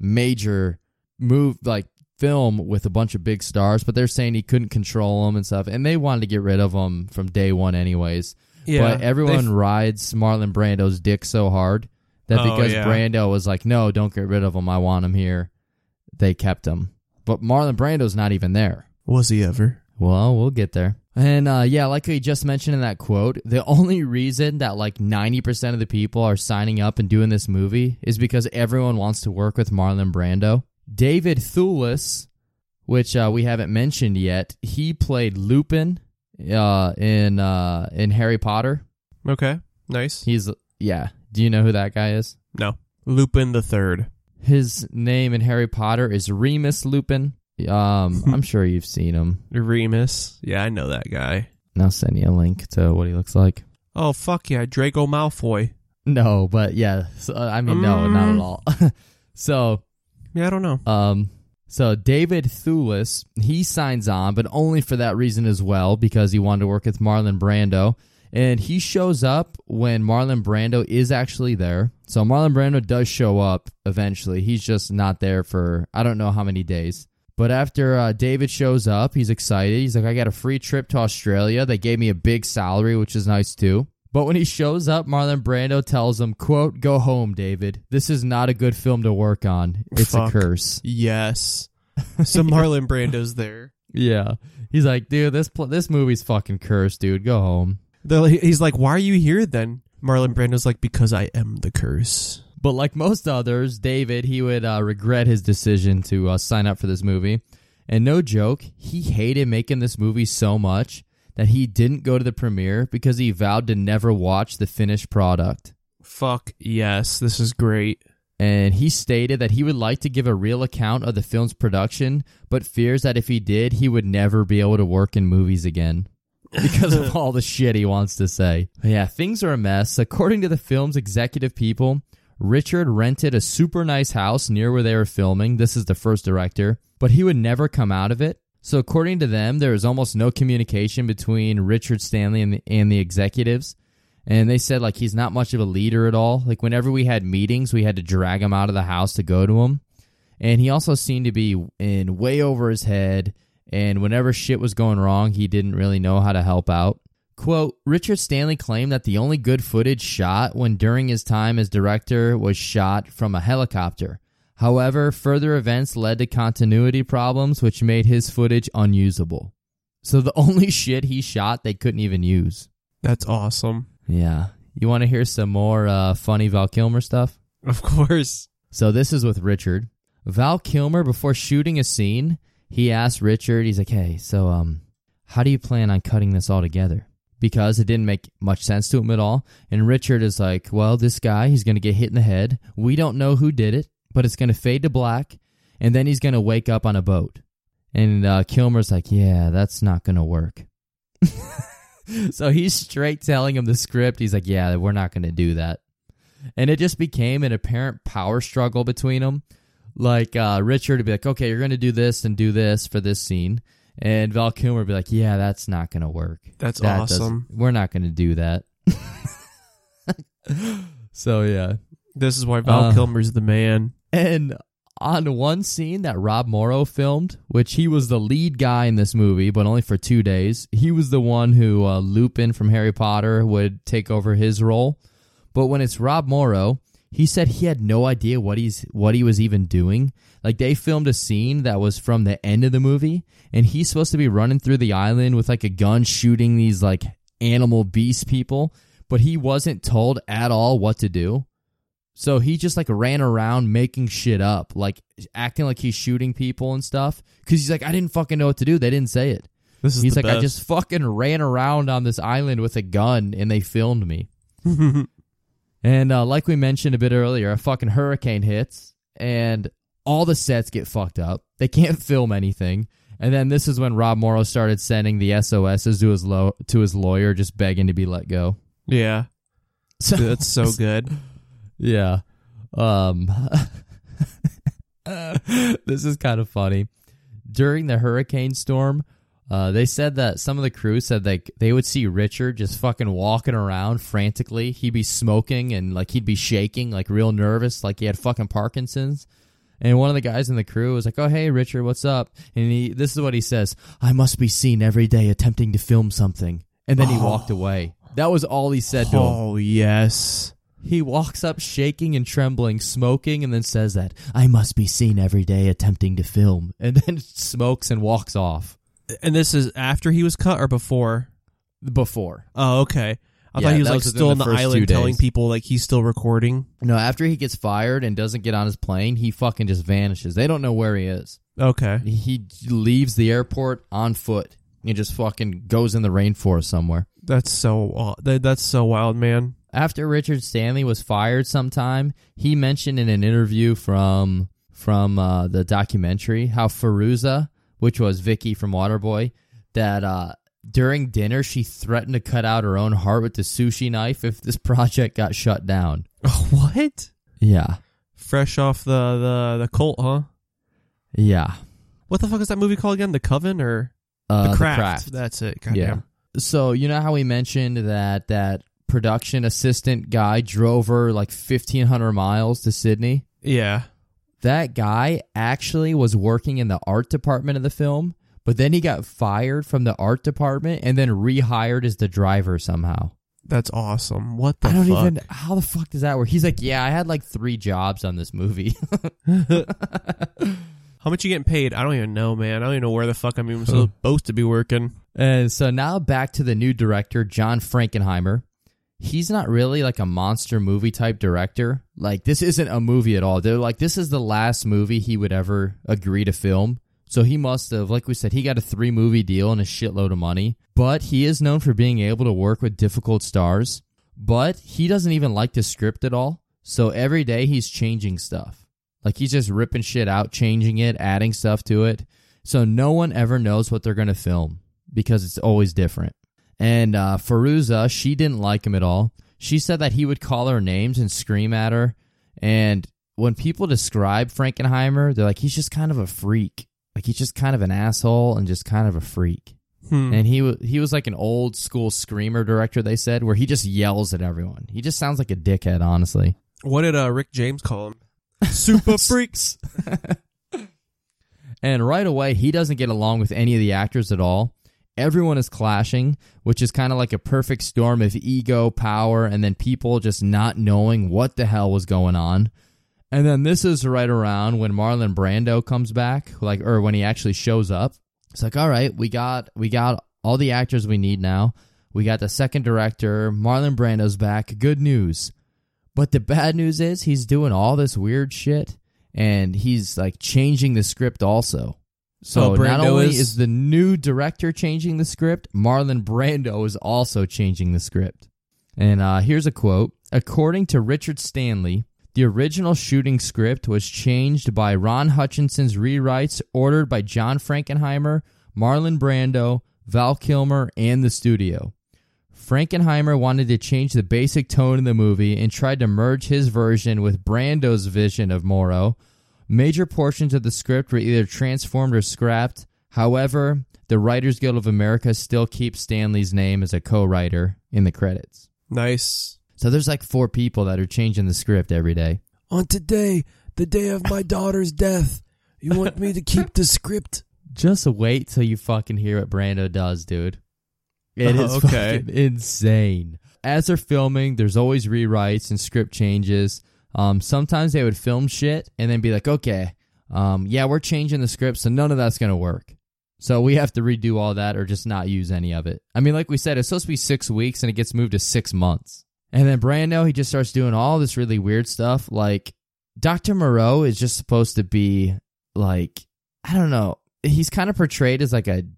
major move, like film with a bunch of big stars, but they're saying he couldn't control them and stuff, and they wanted to get rid of him from day one anyways. Yeah, but everyone they- rides Marlon Brando's dick so hard that Oh, because yeah. Brando was like, no, don't get rid of him, I want him here, they kept him. But Marlon Brando's not even there. Was he ever? Well, we'll get there. And uh, yeah, like we just mentioned in that quote, the only reason that like ninety percent of the people are signing up and doing this movie is because everyone wants to work with Marlon Brando. David Thewlis, which uh, we haven't mentioned yet, he played Lupin uh, in uh, in Harry Potter. Okay, nice. He's, yeah. Do you know who that guy is? No. Lupin the Third. His name in Harry Potter is Remus Lupin. Um, I'm sure you've seen him. Remus. Yeah, I know that guy. And I'll send you a link to what he looks like. Oh, fuck yeah, Draco Malfoy. No, but yeah. So, I mean, no, not at all. so, Yeah, I don't know. um, so David Thewlis, he signs on, but only for that reason as well, because he wanted to work with Marlon Brando. And he shows up when Marlon Brando is actually there. So Marlon Brando does show up eventually. He's just not there for I don't know how many days. But after uh, David shows up, he's excited. He's like, I got a free trip to Australia. They gave me a big salary, which is nice too. But when he shows up, Marlon Brando tells him, quote, go home, David. This is not a good film to work on. It's Fuck. a curse. Yes. So Marlon Brando's there. Yeah. He's like, dude, this pl- this movie's fucking cursed, dude. Go home. They're like- He's like, why are you here then? Marlon Brando's like, because I am the curse. But like most others, David, he would uh, regret his decision to uh, sign up for this movie. And no joke, he hated making this movie so much that he didn't go to the premiere because he vowed to never watch the finished product. Fuck yes, this is great. And he stated that he would like to give a real account of the film's production, but fears that if he did, he would never be able to work in movies again because of all the shit he wants to say. But yeah, things are a mess. According to the film's executive people, Richard rented a super nice house near where they were filming. This is the first director, but he would never come out of it. So according to them, there was almost no communication between Richard Stanley and the, and the executives. And they said, like, he's not much of a leader at all. Like, whenever we had meetings, we had to drag him out of the house to go to him. And he also seemed to be in way over his head. And whenever shit was going wrong, he didn't really know how to help out. Quote, Richard Stanley claimed that the only good footage shot when during his time as director was shot from a helicopter. However, further events led to continuity problems, which made his footage unusable. So the only shit he shot, they couldn't even use. That's awesome. Yeah. You want to hear some more uh, funny Val Kilmer stuff? Of course. So this is with Richard. Val Kilmer, before shooting a scene, he asked Richard, he's like, hey, so um, how do you plan on cutting this all together? Because it didn't make much sense to him at all. And Richard is like, well, this guy, he's going to get hit in the head. We don't know who did it, but it's going to fade to black, and then he's going to wake up on a boat. And uh, Kilmer's like, yeah, that's not going to work. So he's straight telling him the script. He's like, yeah, we're not going to do that. And it just became an apparent power struggle between them. Like, uh, Richard would be like, okay, you're going to do this and do this for this scene. And Val Kilmer would be like, yeah, that's not going to work. That's That awesome. doesn't- We're not going to do that. So, yeah. This is why Val Uh, Kilmer's the man. And on one scene that Rob Morrow filmed, which he was the lead guy in this movie, but only for two days, he was the one who uh, Lupin from Harry Potter would take over his role. But when it's Rob Morrow, he said he had no idea what he's what he was even doing. Like, they filmed a scene that was from the end of the movie, and he's supposed to be running through the island with like a gun shooting these like animal beast people, but he wasn't told at all what to do. So he just like ran around making shit up, like acting like he's shooting people and stuff. Because he's like, I didn't fucking know what to do. They didn't say it. This is He's the like, I best. just fucking ran around on this island with a gun and they filmed me. And uh, like we mentioned a bit earlier, a fucking hurricane hits and all the sets get fucked up. They can't film anything. And then this is when Rob Morrow started sending the S O Ss to his lo- to his lawyer, just begging to be let go. Yeah. So That's so good. Yeah. Um, this is kind of funny. During the hurricane storm, uh, they said that some of the crew said like they would see Richard just fucking walking around frantically. He'd be smoking and like he'd be shaking, like real nervous, like he had fucking Parkinson's. And one of the guys in the crew was like, oh, hey, Richard, what's up? And he, this is what he says. I must be seen every day attempting to film something. And then he Oh. walked away. That was all he said to him. Oh, yes. He walks up shaking and trembling, smoking, and then says that, I must be seen every day attempting to film, and then smokes and walks off. And this is after he was cut or before? Before. Oh, okay. I Yeah, thought he was that like was within still the on the first two island telling days. people like he's still recording. No, after he gets fired and doesn't get on his plane, he fucking just vanishes. They don't know where he is. Okay. He leaves the airport on foot. He just fucking goes in the rainforest somewhere. That's so uh, that, that's so wild, man. After Richard Stanley was fired sometime, he mentioned in an interview from from uh, the documentary how Fairuza, which was Vicky from Waterboy, that uh, during dinner, she threatened to cut out her own heart with the sushi knife if this project got shut down. Oh, what? Yeah. Fresh off the, the, the cult, huh? Yeah. What the fuck is that movie called again? The Coven or Uh, The Craft? The Craft. That's it. Goddamn. Yeah. So, you know how we mentioned that that production assistant guy drove her like fifteen hundred miles to Sydney? Yeah. That guy actually was working in the art department of the film, but then he got fired from the art department and then rehired as the driver somehow. That's awesome. What the I don't fuck? even... How the fuck does that work? He's like, yeah, I had like three jobs on this movie. How much you getting paid? I don't even know, man. I don't even know where the fuck I'm even supposed to be working. And so now back to the new director, John Frankenheimer. He's not really like a monster movie type director. Like, this isn't a movie at all. They're like, this is the last movie he would ever agree to film. So he must have, like we said, he got a three movie deal and a shitload of money. But he is known for being able to work with difficult stars. But he doesn't even like the script at all. So every day he's changing stuff. Like, he's just ripping shit out, changing it, adding stuff to it. So no one ever knows what they're going to film because it's always different. And uh, Fairuza, she didn't like him at all. She said that he would call her names and scream at her. And when people describe Frankenheimer, they're like, he's just kind of a freak. Like, he's just kind of an asshole and just kind of a freak. Hmm. And he, w- he was like an old school screamer director, they said, where he just yells at everyone. He just sounds like a dickhead, honestly. What did uh, Rick James call him? Super freaks. And right away, he doesn't get along with any of the actors at all. Everyone is clashing, which is kind of like a perfect storm of ego, power, and then people just not knowing what the hell was going on. And then this is right around when Marlon Brando comes back, like, or when he actually shows up. It's like, all right, we got we got all the actors we need now. We got the second director. Marlon Brando's back. Good news. But the bad news is he's doing all this weird shit, and he's like changing the script also. So oh, not only is... is the new director changing the script, Marlon Brando is also changing the script. And uh, here's a quote. According to Richard Stanley, the original shooting script was changed by Ron Hutchinson's rewrites ordered by John Frankenheimer, Marlon Brando, Val Kilmer, and the studio. Frankenheimer wanted to change the basic tone in the movie and tried to merge his version with Brando's vision of Moro. Major portions of the script were either transformed or scrapped. However, the Writers Guild of America still keeps Stanley's name as a co-writer in the credits. Nice. So there's like four people that are changing the script every day. On today, the day of my daughter's death, you want me to keep the script? Just wait till you fucking hear what Brando does, dude. It oh, is okay. fucking insane. As they're filming, there's always rewrites and script changes. Um, sometimes they would film shit and then be like, okay, um, yeah, we're changing the script, so none of that's going to work. So we have to redo all that or just not use any of it. I mean, like we said, it's supposed to be six weeks and it gets moved to six months. And then Brando, he just starts doing all this really weird stuff. Like, Doctor Moreau is just supposed to be like, I don't know. He's kind of portrayed as like a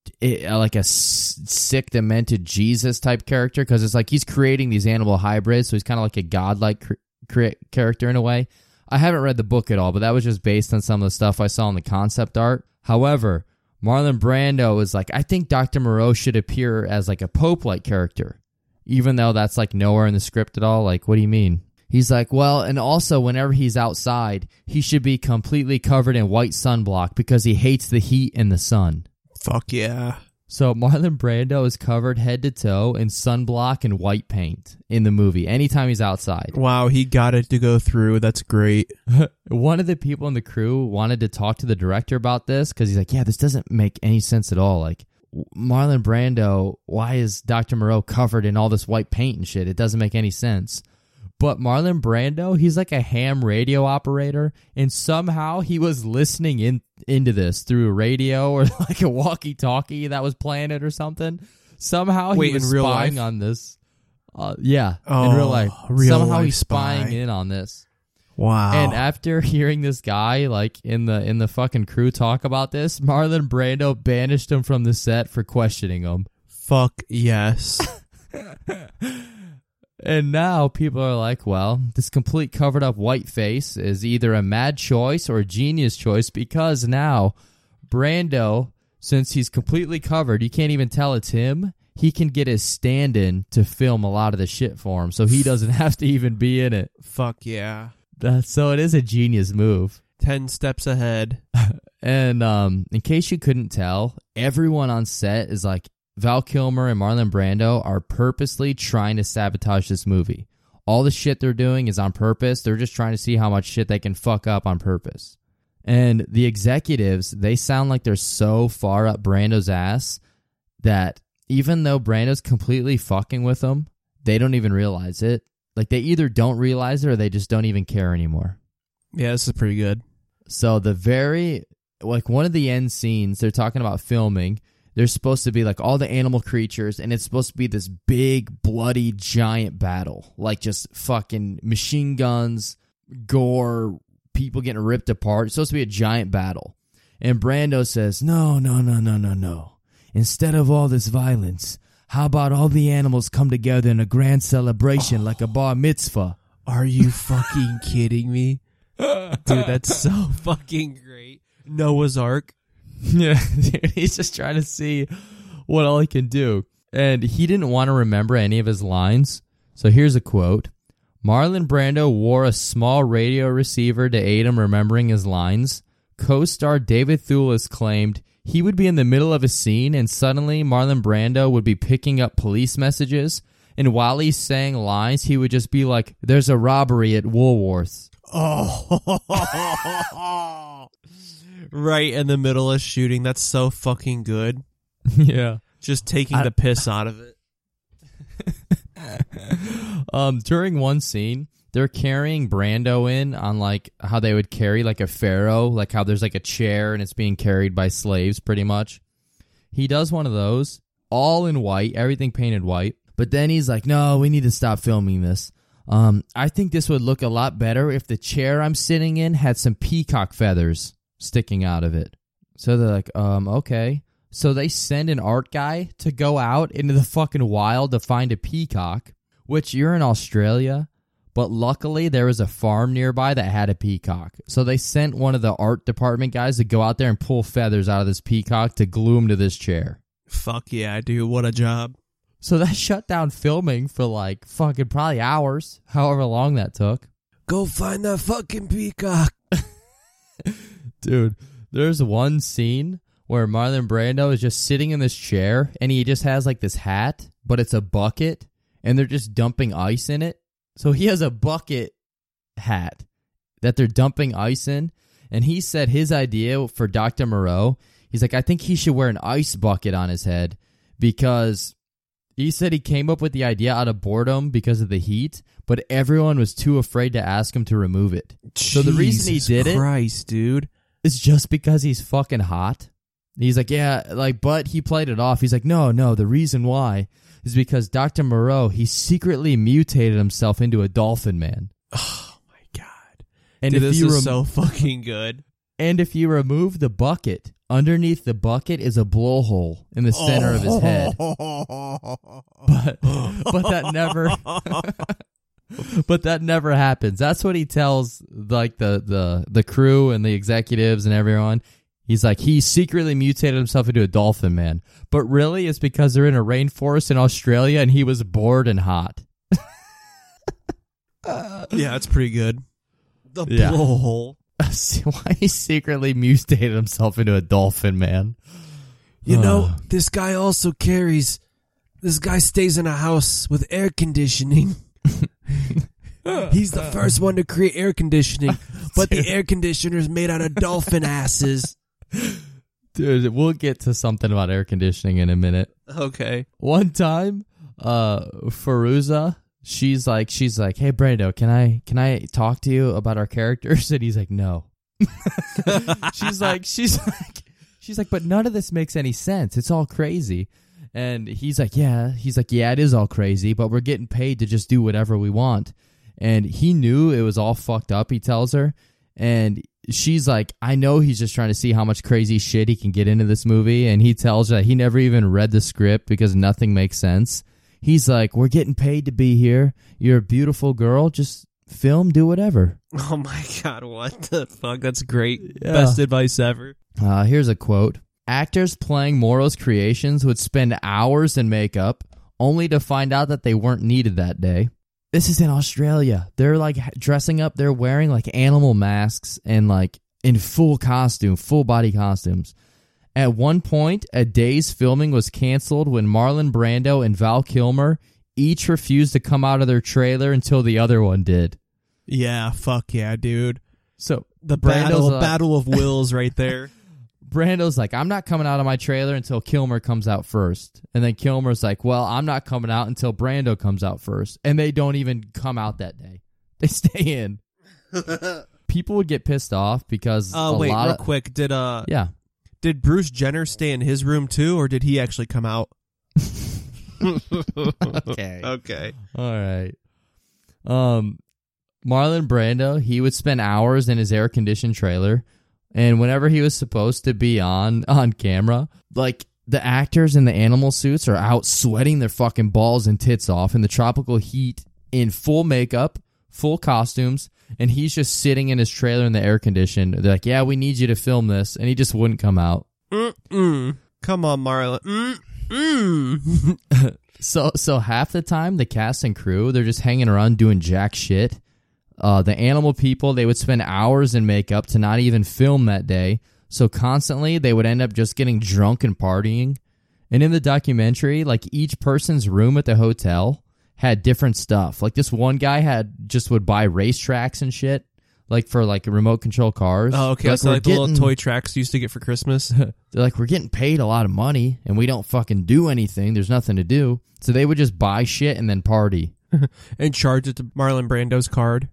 like a sick, demented Jesus type character because it's like he's creating these animal hybrids, so he's kind of like a godlike cr- cr- character in a way. I haven't read the book at all, but that was just based on some of the stuff I saw in the concept art. However, Marlon Brando is like, I think Doctor Moreau should appear as like a Pope-like character, even though that's like nowhere in the script at all. Like, what do you mean? He's like, well, and also whenever he's outside, he should be completely covered in white sunblock because he hates the heat and the sun. Fuck yeah. So Marlon Brando is covered head to toe in sunblock and white paint in the movie anytime he's outside. Wow, he got it to go through. That's great. One of the people in the crew wanted to talk to the director about this because he's like, yeah, this doesn't make any sense at all. Like, Marlon Brando, why is Doctor Moreau covered in all this white paint and shit? It doesn't make any sense. But Marlon Brando, he's like a ham radio operator, and somehow he was listening in into this through a radio or like a walkie-talkie that was playing it or something. Somehow he Wait, was in real spying life? on this. Uh, yeah, Oh, in real life. real Somehow life he's spying spy. in on this. Wow. And after hearing this guy like in the in the fucking crew talk about this, Marlon Brando banished him from the set for questioning him. Fuck yes. And now people are like, well, this complete covered up white face is either a mad choice or a genius choice because now Brando since he's completely covered, you can't even tell it's him. He can get his stand-in to film a lot of the shit for him, so he doesn't have to even be in it. Fuck yeah. That's, so it is a genius move. Ten steps ahead. And um, in case you couldn't tell, everyone on set is like, Val Kilmer and Marlon Brando are purposely trying to sabotage this movie. All the shit they're doing is on purpose. They're just trying to see how much shit they can fuck up on purpose. And the executives, they sound like they're so far up Brando's ass that even though Brando's completely fucking with them, they don't even realize it. Like, they either don't realize it or they just don't even care anymore. Yeah, this is pretty good. So the very, like, one of the end scenes, they're talking about filming. There's supposed to be, like, all the animal creatures, and it's supposed to be this big, bloody, giant battle. Like, just fucking machine guns, gore, people getting ripped apart. It's supposed to be a giant battle. And Brando says, no, no, no, no, no, no. Instead of all this violence, how about all the animals come together in a grand celebration oh, like a bar mitzvah? Are you fucking kidding me? Dude, that's so fucking great. Noah's Ark. Yeah, dude, he's just trying to see what all he can do. And he didn't want to remember any of his lines. So here's a quote. Marlon Brando wore a small radio receiver to aid him remembering his lines. Co-star David Thewlis claimed he would be in the middle of a scene and suddenly Marlon Brando would be picking up police messages, and while he's saying lines, he would just be like, there's a robbery at Woolworths. Oh, right in the middle of shooting. That's so fucking good. Yeah. Just taking I, the piss out of it. um, during one scene, they're carrying Brando in on like how they would carry like a pharaoh, like how there's like a chair and it's being carried by slaves pretty much. He does one of those, all in white, everything painted white. But then he's like, no, we need to stop filming this. Um, I think this would look a lot better if the chair I'm sitting in had some peacock feathers sticking out of it. So they're like, um, okay. So they send an art guy to go out into the fucking wild to find a peacock, which you're in Australia. But luckily, there was a farm nearby that had a peacock. So they sent one of the art department guys to go out there and pull feathers out of this peacock to glue him to this chair. Fuck yeah, dude. What a job. So that shut down filming for like fucking probably hours, however long that took. Go find that fucking peacock. Dude, there's one scene where Marlon Brando is just sitting in this chair and he just has like this hat, but it's a bucket and they're just dumping ice in it. So he has a bucket hat that they're dumping ice in, and he said his idea for Doctor Moreau, he's like, I think he should wear an ice bucket on his head because he said he came up with the idea out of boredom because of the heat, but everyone was too afraid to ask him to remove it. Jesus so the reason he did Christ, it dude. is just because he's fucking hot. He's like, yeah, like, but he played it off. He's like, no, no, the reason why is because Doctor Moreau, he secretly mutated himself into a dolphin man. Oh, my God. And Dude, if this you is rem- so fucking good. And if you remove the bucket, underneath the bucket is a blowhole in the center oh. of his head. But, but that never... But that never happens. That's what he tells like the, the, the crew and the executives and everyone. He's like, he secretly mutated himself into a dolphin man. But really, it's because they're in a rainforest in Australia and he was bored and hot. uh, yeah, that's pretty good. The yeah. blowhole. Why he secretly mutated himself into a dolphin man? You uh. know, this guy also carries... This guy stays in a house with air conditioning. He's the first one to create air conditioning, but the air conditioner is made out of dolphin asses. Dude, we'll get to something about air conditioning in a minute. Okay. One time, uh, Fairuza, she's like, she's like, hey Brando, can I, can I talk to you about our characters? And he's like, no. she's like, she's like, she's like, but none of this makes any sense. It's all crazy. And he's like, yeah, he's like, yeah, it is all crazy, but we're getting paid to just do whatever we want. And he knew it was all fucked up, he tells her. And she's like, I know he's just trying to see how much crazy shit he can get into this movie. And he tells her that he never even read the script because nothing makes sense. He's like, we're getting paid to be here. You're a beautiful girl. Just film, do whatever. Oh my God, what the fuck? That's great. Yeah. Best advice ever. Uh, here's a quote. Actors playing Morrow's creations would spend hours in makeup, only to find out that they weren't needed that day. This is in Australia. They're like dressing up. They're wearing like animal masks and like in full costume, full body costumes. At one point, a day's filming was canceled when Marlon Brando and Val Kilmer each refused to come out of their trailer until the other one did. Yeah, fuck yeah, dude. So The Brando's battle, like- battle of wills right there. Brando's like, I'm not coming out of my trailer until Kilmer comes out first. And then Kilmer's like, well, I'm not coming out until Brando comes out first. And they don't even come out that day. They stay in. People would get pissed off because Uh, a wait, lot real of... quick. Did uh, Yeah. did Bruce Jenner stay in his room too, or did he actually come out? Okay. Okay. All right. Um, Marlon Brando, he would spend hours in his air-conditioned trailer, and whenever he was supposed to be on on camera, like the actors in the animal suits are out sweating their fucking balls and tits off in the tropical heat in full makeup, full costumes, and he's just sitting in his trailer in the air condition. They're like, yeah, we need you to film this, and he just wouldn't come out. Mm-mm. Come on, Marlon. Mm-mm. So so half the time, the cast and crew, they're just hanging around doing jack shit. Uh, the animal people, they would spend hours in makeup to not even film that day. So constantly, they would end up just getting drunk and partying. And in the documentary, like each person's room at the hotel had different stuff. Like this one guy had just would buy racetracks and shit, like for like remote control cars. Oh, okay. Like, so we're like the getting- little toy tracks you used to get for Christmas. They're like, we're getting paid a lot of money and we don't fucking do anything. There's nothing to do. So they would just buy shit and then party. And charge it to Marlon Brando's card.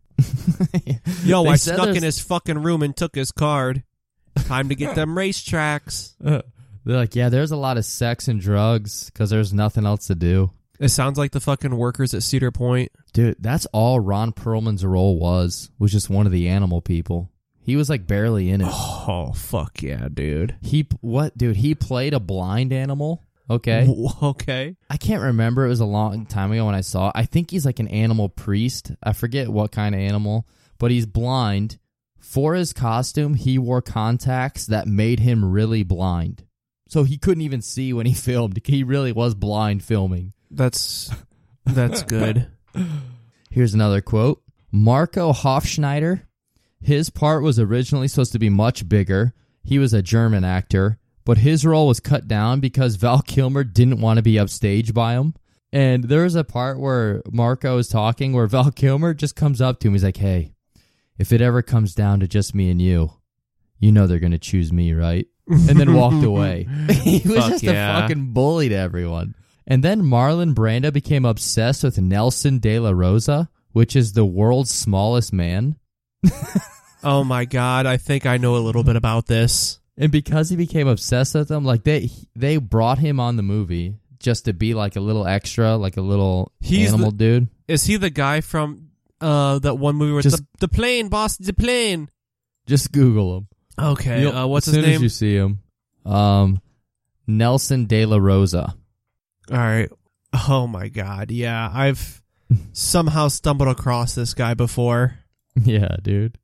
Yo, They I said snuck in there's- his fucking room and took his card. Time to get them racetracks. They're like, yeah, there's a lot of sex and drugs because there's nothing else to do. It sounds like the fucking workers at Cedar Point. Dude, that's all Ron Perlman's role was, was just one of the animal people. He was like barely in it. Oh, fuck yeah, dude. He, what, dude, he played a blind animal. Okay. W- Okay. I can't remember. It was a long time ago when I saw it. I think he's like an animal priest. I forget what kind of animal, but he's blind. For his costume, he wore contacts that made him really blind. So he couldn't even see when he filmed. He really was blind filming. That's that's good. Here's another quote. Marco Hofschneider, his part was originally supposed to be much bigger. He was a German actor, but his role was cut down because Val Kilmer didn't want to be upstaged by him. And there's a part where Marco is talking where Val Kilmer just comes up to him. He's like, hey, if it ever comes down to just me and you, you know they're going to choose me, right? And then walked away. He was Fuck just yeah. a fucking bully to everyone. And then Marlon Brando became obsessed with Nelson De La Rosa, which is the world's smallest man. Oh my god, I think I know a little bit about this. And because he became obsessed with him, like they they brought him on the movie just to be like a little extra, like a little He's animal the- dude. Is he the guy from uh that one movie where it's Just- the, the plane, boss, the plane? Just Google him. Okay, You'll- uh, what's as his soon name? As you see him, um, Nelson De La Rosa. All right. Oh my god, yeah, I've somehow stumbled across this guy before. Yeah, dude.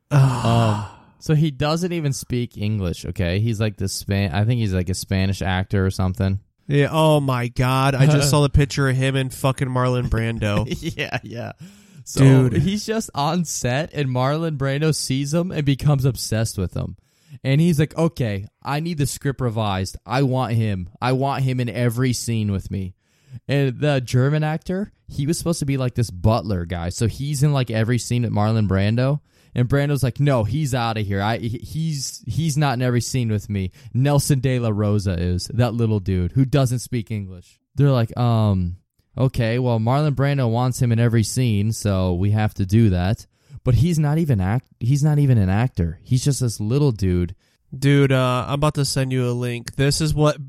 Um, So he doesn't even speak English. Okay, he's like the Span. I think he's like a Spanish actor or something. yeah. Oh my god, I just saw the picture of him and fucking Marlon Brando. yeah, yeah. So Dude. he's just on set, and Marlon Brando sees him and becomes obsessed with him. And he's like, okay, I need the script revised. I want him. I want him in every scene with me. And the German actor, he was supposed to be like this butler guy. So he's in like every scene with Marlon Brando. And Brando's like, no, he's out of here. I he's he's not in every scene with me. Nelson De La Rosa is that little dude who doesn't speak English. They're like, um, okay, well, Marlon Brando wants him in every scene, so we have to do that. But he's not even act. He's not even an actor. He's just this little dude. Dude, uh, I'm about to send you a link. This is what,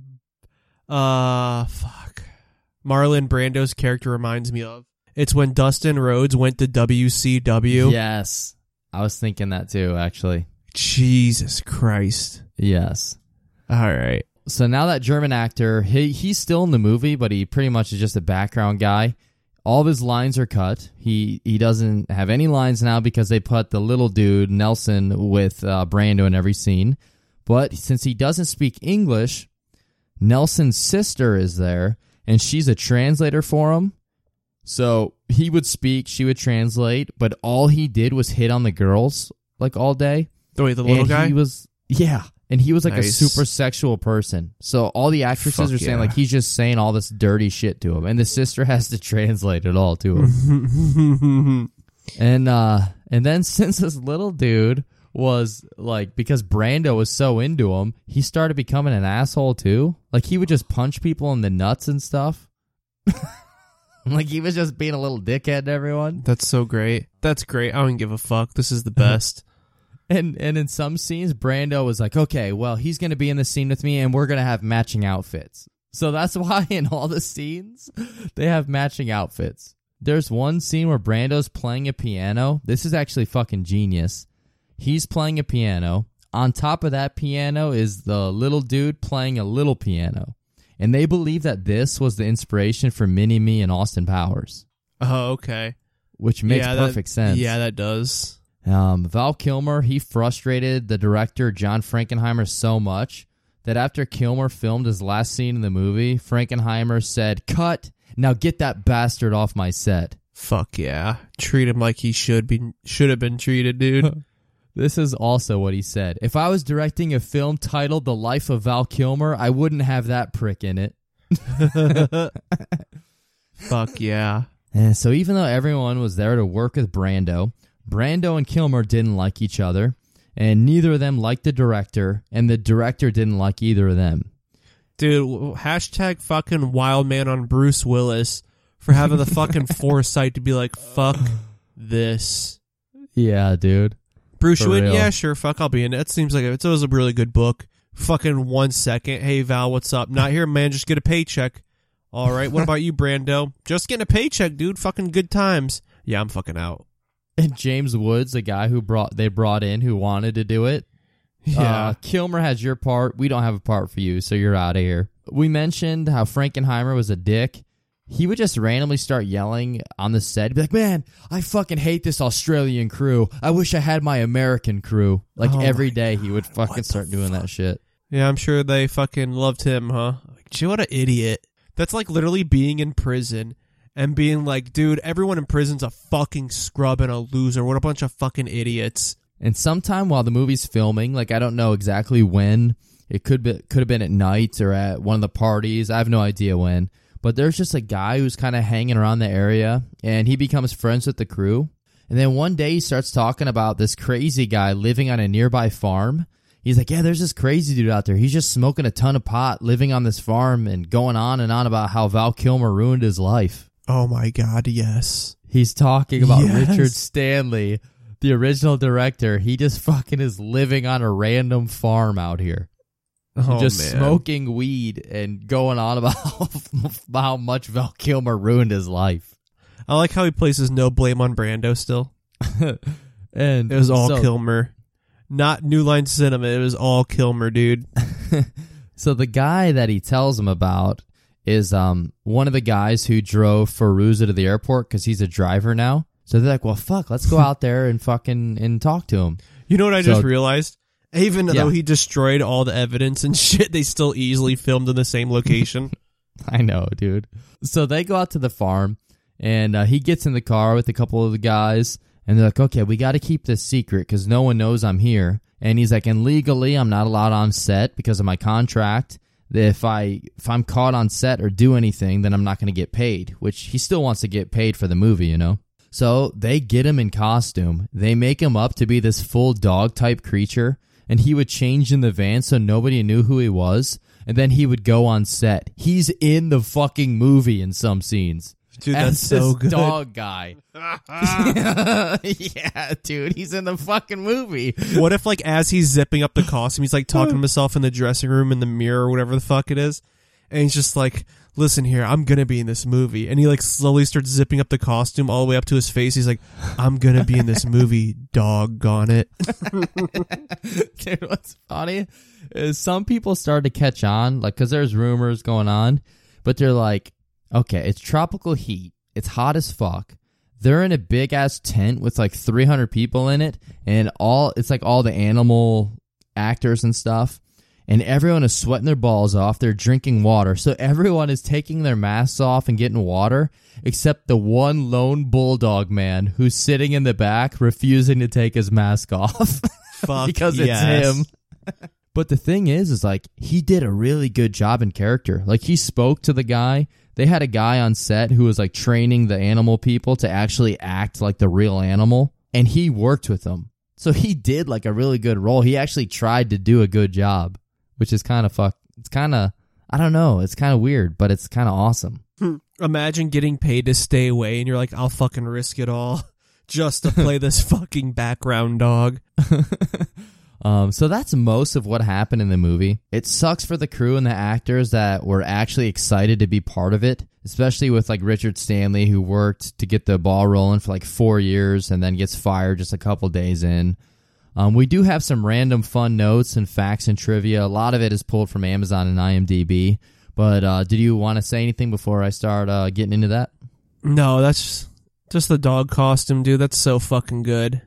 uh, fuck, Marlon Brando's character reminds me of. It's when Dustin Rhodes went to W C W. Yes, I was thinking that too. Actually, Jesus Christ. yes. All right. So now that German actor, he he's still in the movie, but he pretty much is just a background guy. All of his lines are cut. He he doesn't have any lines now because they put the little dude, Nelson, with uh, Brando in every scene. But since he doesn't speak English, Nelson's sister is there, and she's a translator for him. So he would speak, she would translate, but all he did was hit on the girls like all day. The way the little and guy? He was, yeah. And he was like Nice. a super sexual person. So all the actresses Fuck are saying yeah. like he's just saying all this dirty shit to him. And the sister has to translate it all to him. and uh, and then since this little dude was like, because Brando was so into him, he started becoming an asshole too. Like he would just punch people in the nuts and stuff. Like he was just being a little dickhead to everyone. That's so great. That's great. I don't give a fuck. This is the best. And and in some scenes, Brando was like, okay, well, he's going to be in the scene with me, and we're going to have matching outfits. So that's why in all the scenes, they have matching outfits. There's one scene where Brando's playing a piano. This is actually fucking genius. He's playing a piano. On top of that piano is the little dude playing a little piano. And they believe that this was the inspiration for Mini-Me and Austin Powers, Oh, okay. which makes Yeah, perfect that, sense. Yeah, that does. Um, Val Kilmer, he frustrated the director John Frankenheimer so much that after Kilmer filmed his last scene in the movie, Frankenheimer said, "Cut, now get that bastard off my set." Fuck yeah. Treat him like he should be should have been treated, dude. This is also what he said. "If I was directing a film titled The Life of Val Kilmer, I wouldn't have that prick in it." Fuck yeah. And so even though everyone was there to work with Brando, Brando and Kilmer didn't like each other, and neither of them liked the director, and the director didn't like either of them. Dude, hashtag fucking wild man on Bruce Willis for having the fucking foresight to be like, fuck this. Yeah, dude. Bruce, For you in? real. Yeah, sure, fuck, I'll be in it. It seems like it was a really good book. Fucking one second. Hey, Val, what's up? Not here, man. Just get a paycheck. All right, what about you, Brando? Just getting a paycheck, dude. Fucking good times. Yeah, I'm fucking out. And James Woods, the guy who brought they brought in who wanted to do it. Yeah. Uh, Kilmer has your part. We don't have a part for you, so you're out of here. We mentioned how Frankenheimer was a dick. He would just randomly start yelling on the set. Be like, "Man, I fucking hate this Australian crew. I wish I had my American crew." Like Oh every my day he would fucking What start the doing fuck? that shit. Yeah, I'm sure they fucking loved him, huh? Like, gee, what an idiot. That's like literally being in prison and being like, dude, everyone in prison's a fucking scrub and a loser. What a bunch of fucking idiots. And sometime while the movie's filming, like I don't know exactly when, it could be could have been at night or at one of the parties. I have no idea when. But there's just a guy who's kind of hanging around the area, and he becomes friends with the crew. And then one day he starts talking about this crazy guy living on a nearby farm. He's like, "Yeah, there's this crazy dude out there. He's just smoking a ton of pot, living on this farm, and going on and on about how Val Kilmer ruined his life." Oh my god, yes. He's talking about Yes. Richard Stanley, the original director. He just fucking is living on a random farm out here. Oh, just man. smoking weed and going on about how much Val Kilmer ruined his life. I like how he places no blame on Brando still. And It was all so, Kilmer. Not New Line Cinema. It was all Kilmer, dude. So the guy that he tells him about is um one of the guys who drove Fairuza to the airport because he's a driver now. So they're like, "Well, fuck, let's go out there and fucking and talk to him." You know what I So- just realized? Even Yeah. though he destroyed all the evidence and shit, they still easily filmed in the same location. I know, dude. So they go out to the farm, and uh, he gets in the car with a couple of the guys, and they're like, "Okay, we got to keep this secret because no one knows I'm here." And he's like, "And legally, I'm not allowed on set because of my contract. If I if I'm caught on set or do anything, then I'm not going to get paid." Which he still wants to get paid for the movie, you know. So they get him in costume. They make him up to be this full dog type creature, and he would change in the van so nobody knew who he was. And then he would go on set. He's in the fucking movie in some scenes. Dude, As that's so this good. dog guy. Yeah, dude, he's in the fucking movie. What if, like, as he's zipping up the costume, he's, like, talking to himself in the dressing room in the mirror or whatever the fuck it is, and he's just like, "Listen here, I'm gonna be in this movie," and he, like, slowly starts zipping up the costume all the way up to his face. He's like, "I'm gonna be in this movie, doggone it." Dude, what's funny is some people started to catch on, like, because there's rumors going on, but they're like, okay, it's tropical heat. It's hot as fuck. They're in a big ass tent with like three hundred people in it, and all it's like all the animal actors and stuff. And everyone is sweating their balls off. They're drinking water. So everyone is taking their masks off and getting water, except the one lone bulldog man who's sitting in the back refusing to take his mask off. Fuck because yes. it's him. But the thing is, is like, he did a really good job in character. Like, he spoke to the guy. They had a guy on set who was like training the animal people to actually act like the real animal. And he worked with them. So he did like a really good role. He actually tried to do a good job. Which is kind of fuck. It's kind of, I don't know. It's kind of weird, but it's kind of awesome. Hmm. Imagine getting paid to stay away and you're like, I'll fucking risk it all just to play this fucking background dog. um, so that's most of what happened in the movie. It sucks for the crew and the actors that were actually excited to be part of it, especially with like Richard Stanley, who worked to get the ball rolling for like four years and then gets fired just a couple days in. Um, we do have some random fun notes and facts and trivia. A lot of it is pulled from Amazon and IMDb. But uh, did you want to say anything before I start uh, getting into that? No, that's just the dog costume, dude. That's so fucking good.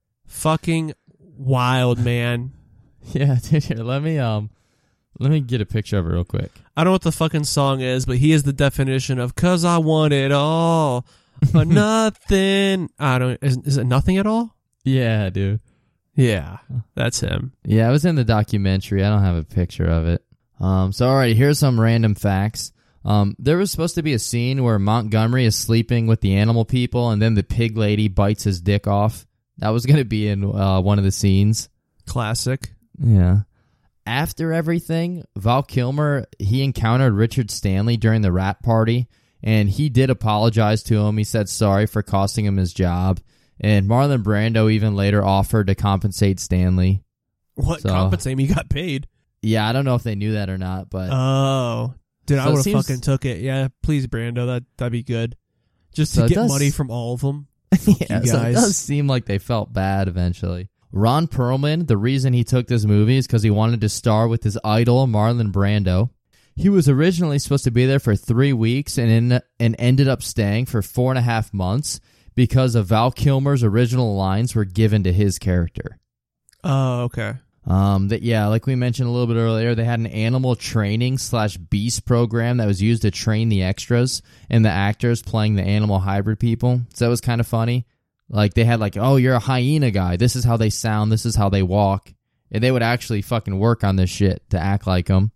Fucking wild, man. Yeah, dude. Here, let me um, let me get a picture of it real quick. I don't know what the fucking song is, but he is the definition of "cause I want it all, but nothing." I don't. Is, is it nothing at all? Yeah, dude. Yeah, that's him. Yeah, I was in the documentary. I don't have a picture of it. Um, so, all right, here's some random facts. Um, there was supposed to be a scene where Montgomery is sleeping with the animal people, and then the pig lady bites his dick off. That was going to be in uh, one of the scenes. Classic. Yeah. After everything, Val Kilmer, he encountered Richard Stanley during the rap party, and he did apologize to him. He said sorry for costing him his job. And Marlon Brando even later offered to compensate Stanley. What? So, compensate him? He got paid. Yeah, I don't know if they knew that or not, but oh, dude, so I would have seems, fucking took it. Yeah, please, Brando, that that'd be good. Just so to get does, money from all of them. Yeah, so it does seem like they felt bad eventually. Ron Perlman, the reason he took this movie is because he wanted to star with his idol Marlon Brando. He was originally supposed to be there for three weeks and in, and ended up staying for four and a half months. Because of Val Kilmer's original lines were given to his character. Oh, okay. Um, that yeah, like we mentioned a little bit earlier, they had an animal training slash beast program that was used to train the extras and the actors playing the animal hybrid people. So that was kind of funny. Like they had like, oh, you're a hyena guy. This is how they sound. This is how they walk. And they would actually fucking work on this shit to act like them.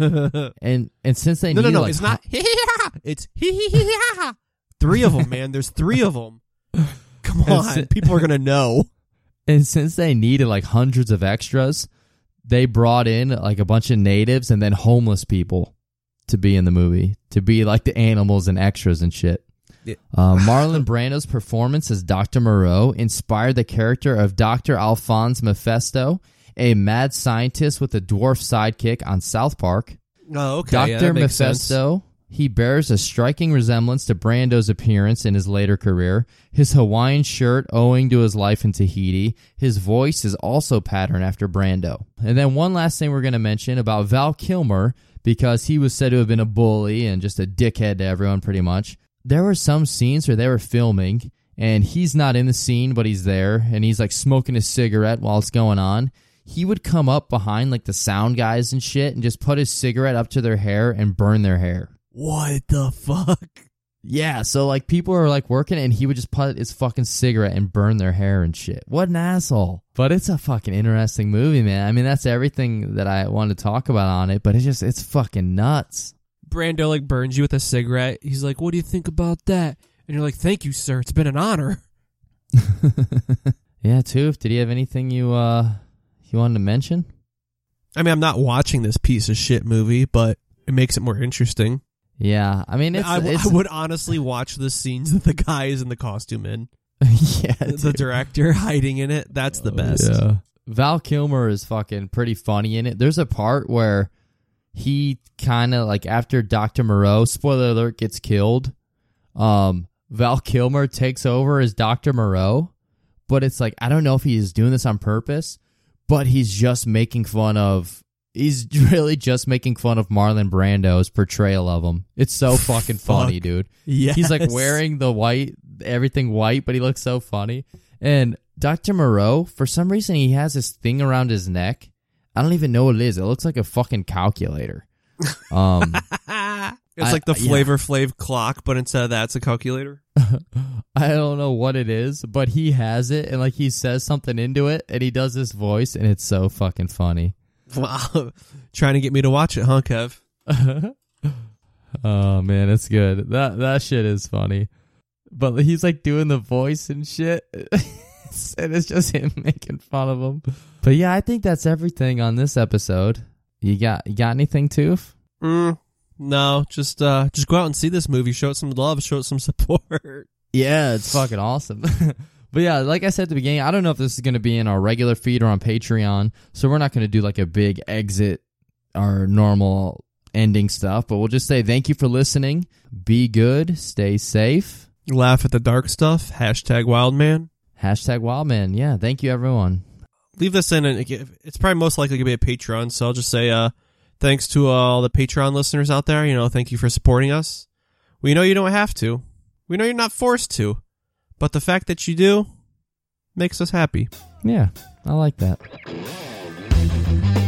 and and since they no need no no, like, it's not. It's three of them, man. There's three of them. Come on, si- people are gonna know. And since they needed like hundreds of extras, they brought in like a bunch of natives and then homeless people to be in the movie, to be like the animals and extras and shit. Yeah. Uh, Marlon Brando's performance as Doctor Moreau inspired the character of Doctor Alphonse Mephisto, a mad scientist with a dwarf sidekick on South Park. Oh, okay. Doctor Yeah, that makes Mephisto. Sense. He bears a striking resemblance to Brando's appearance in his later career. His Hawaiian shirt owing to his life in Tahiti. His voice is also patterned after Brando. And then one last thing we're going to mention about Val Kilmer, because he was said to have been a bully and just a dickhead to everyone pretty much. There were some scenes where they were filming, and he's not in the scene, but he's there, and he's like smoking a cigarette while it's going on. He would come up behind like the sound guys and shit and just put his cigarette up to their hair and burn their hair. What the fuck? Yeah, so like people are like working and he would just put his fucking cigarette and burn their hair and shit. What an asshole. But it's a fucking interesting movie, man. I mean, that's everything that I wanted to talk about on it, but it's just, it's fucking nuts. Brando like burns you with a cigarette. He's like, what do you think about that? And you're like, thank you, sir. It's been an honor. Yeah, Toof, did you have anything you, uh, you wanted to mention? I mean, I'm not watching this piece of shit movie, but it makes it more interesting. Yeah, I mean, it's... I, w- it's I would honestly watch the scenes that the guy is in the costume in. Yeah, the dude. director hiding in it. That's the best. Yeah. Val Kilmer is fucking pretty funny in it. There's a part where he kind of, like, after Doctor Moreau, spoiler alert, gets killed, um, Val Kilmer takes over as Doctor Moreau, but it's like, I don't know if he's doing this on purpose, but he's just making fun of... He's really just making fun of Marlon Brando's portrayal of him. It's so fucking funny, dude. Yes. He's like wearing the white, everything white, but he looks so funny. And Doctor Moreau, for some reason, he has this thing around his neck. I don't even know what it is. It looks like a fucking calculator. Um, It's I- like the yeah. Flavor Flav clock, but instead of that, it's a calculator. I don't know what it is, but he has it, and like he says something into it, and he does this voice, and it's so fucking funny. Wow. Trying to get me to watch it, huh, Kev? Oh man, it's good. That that shit is funny. But he's like doing the voice and shit. And it's just him making fun of him. But yeah, I think that's everything on this episode. You got you got anything, Toof? Mm, no, just uh, just go out and see this movie. Show it some love. Show it some support. Yeah, it's fucking awesome. But yeah, like I said at the beginning, I don't know if this is going to be in our regular feed or on Patreon. So we're not going to do like a big exit or normal ending stuff. But we'll just say thank you for listening. Be good. Stay safe. Laugh at the dark stuff. Hashtag Wildman. Hashtag Wildman. Yeah, thank you, everyone. Leave this in, and it's probably most likely going to be a Patreon. So I'll just say uh, thanks to all the Patreon listeners out there. You know, thank you for supporting us. We know you don't have to. We know you're not forced to. But the fact that you do makes us happy. Yeah, I like that.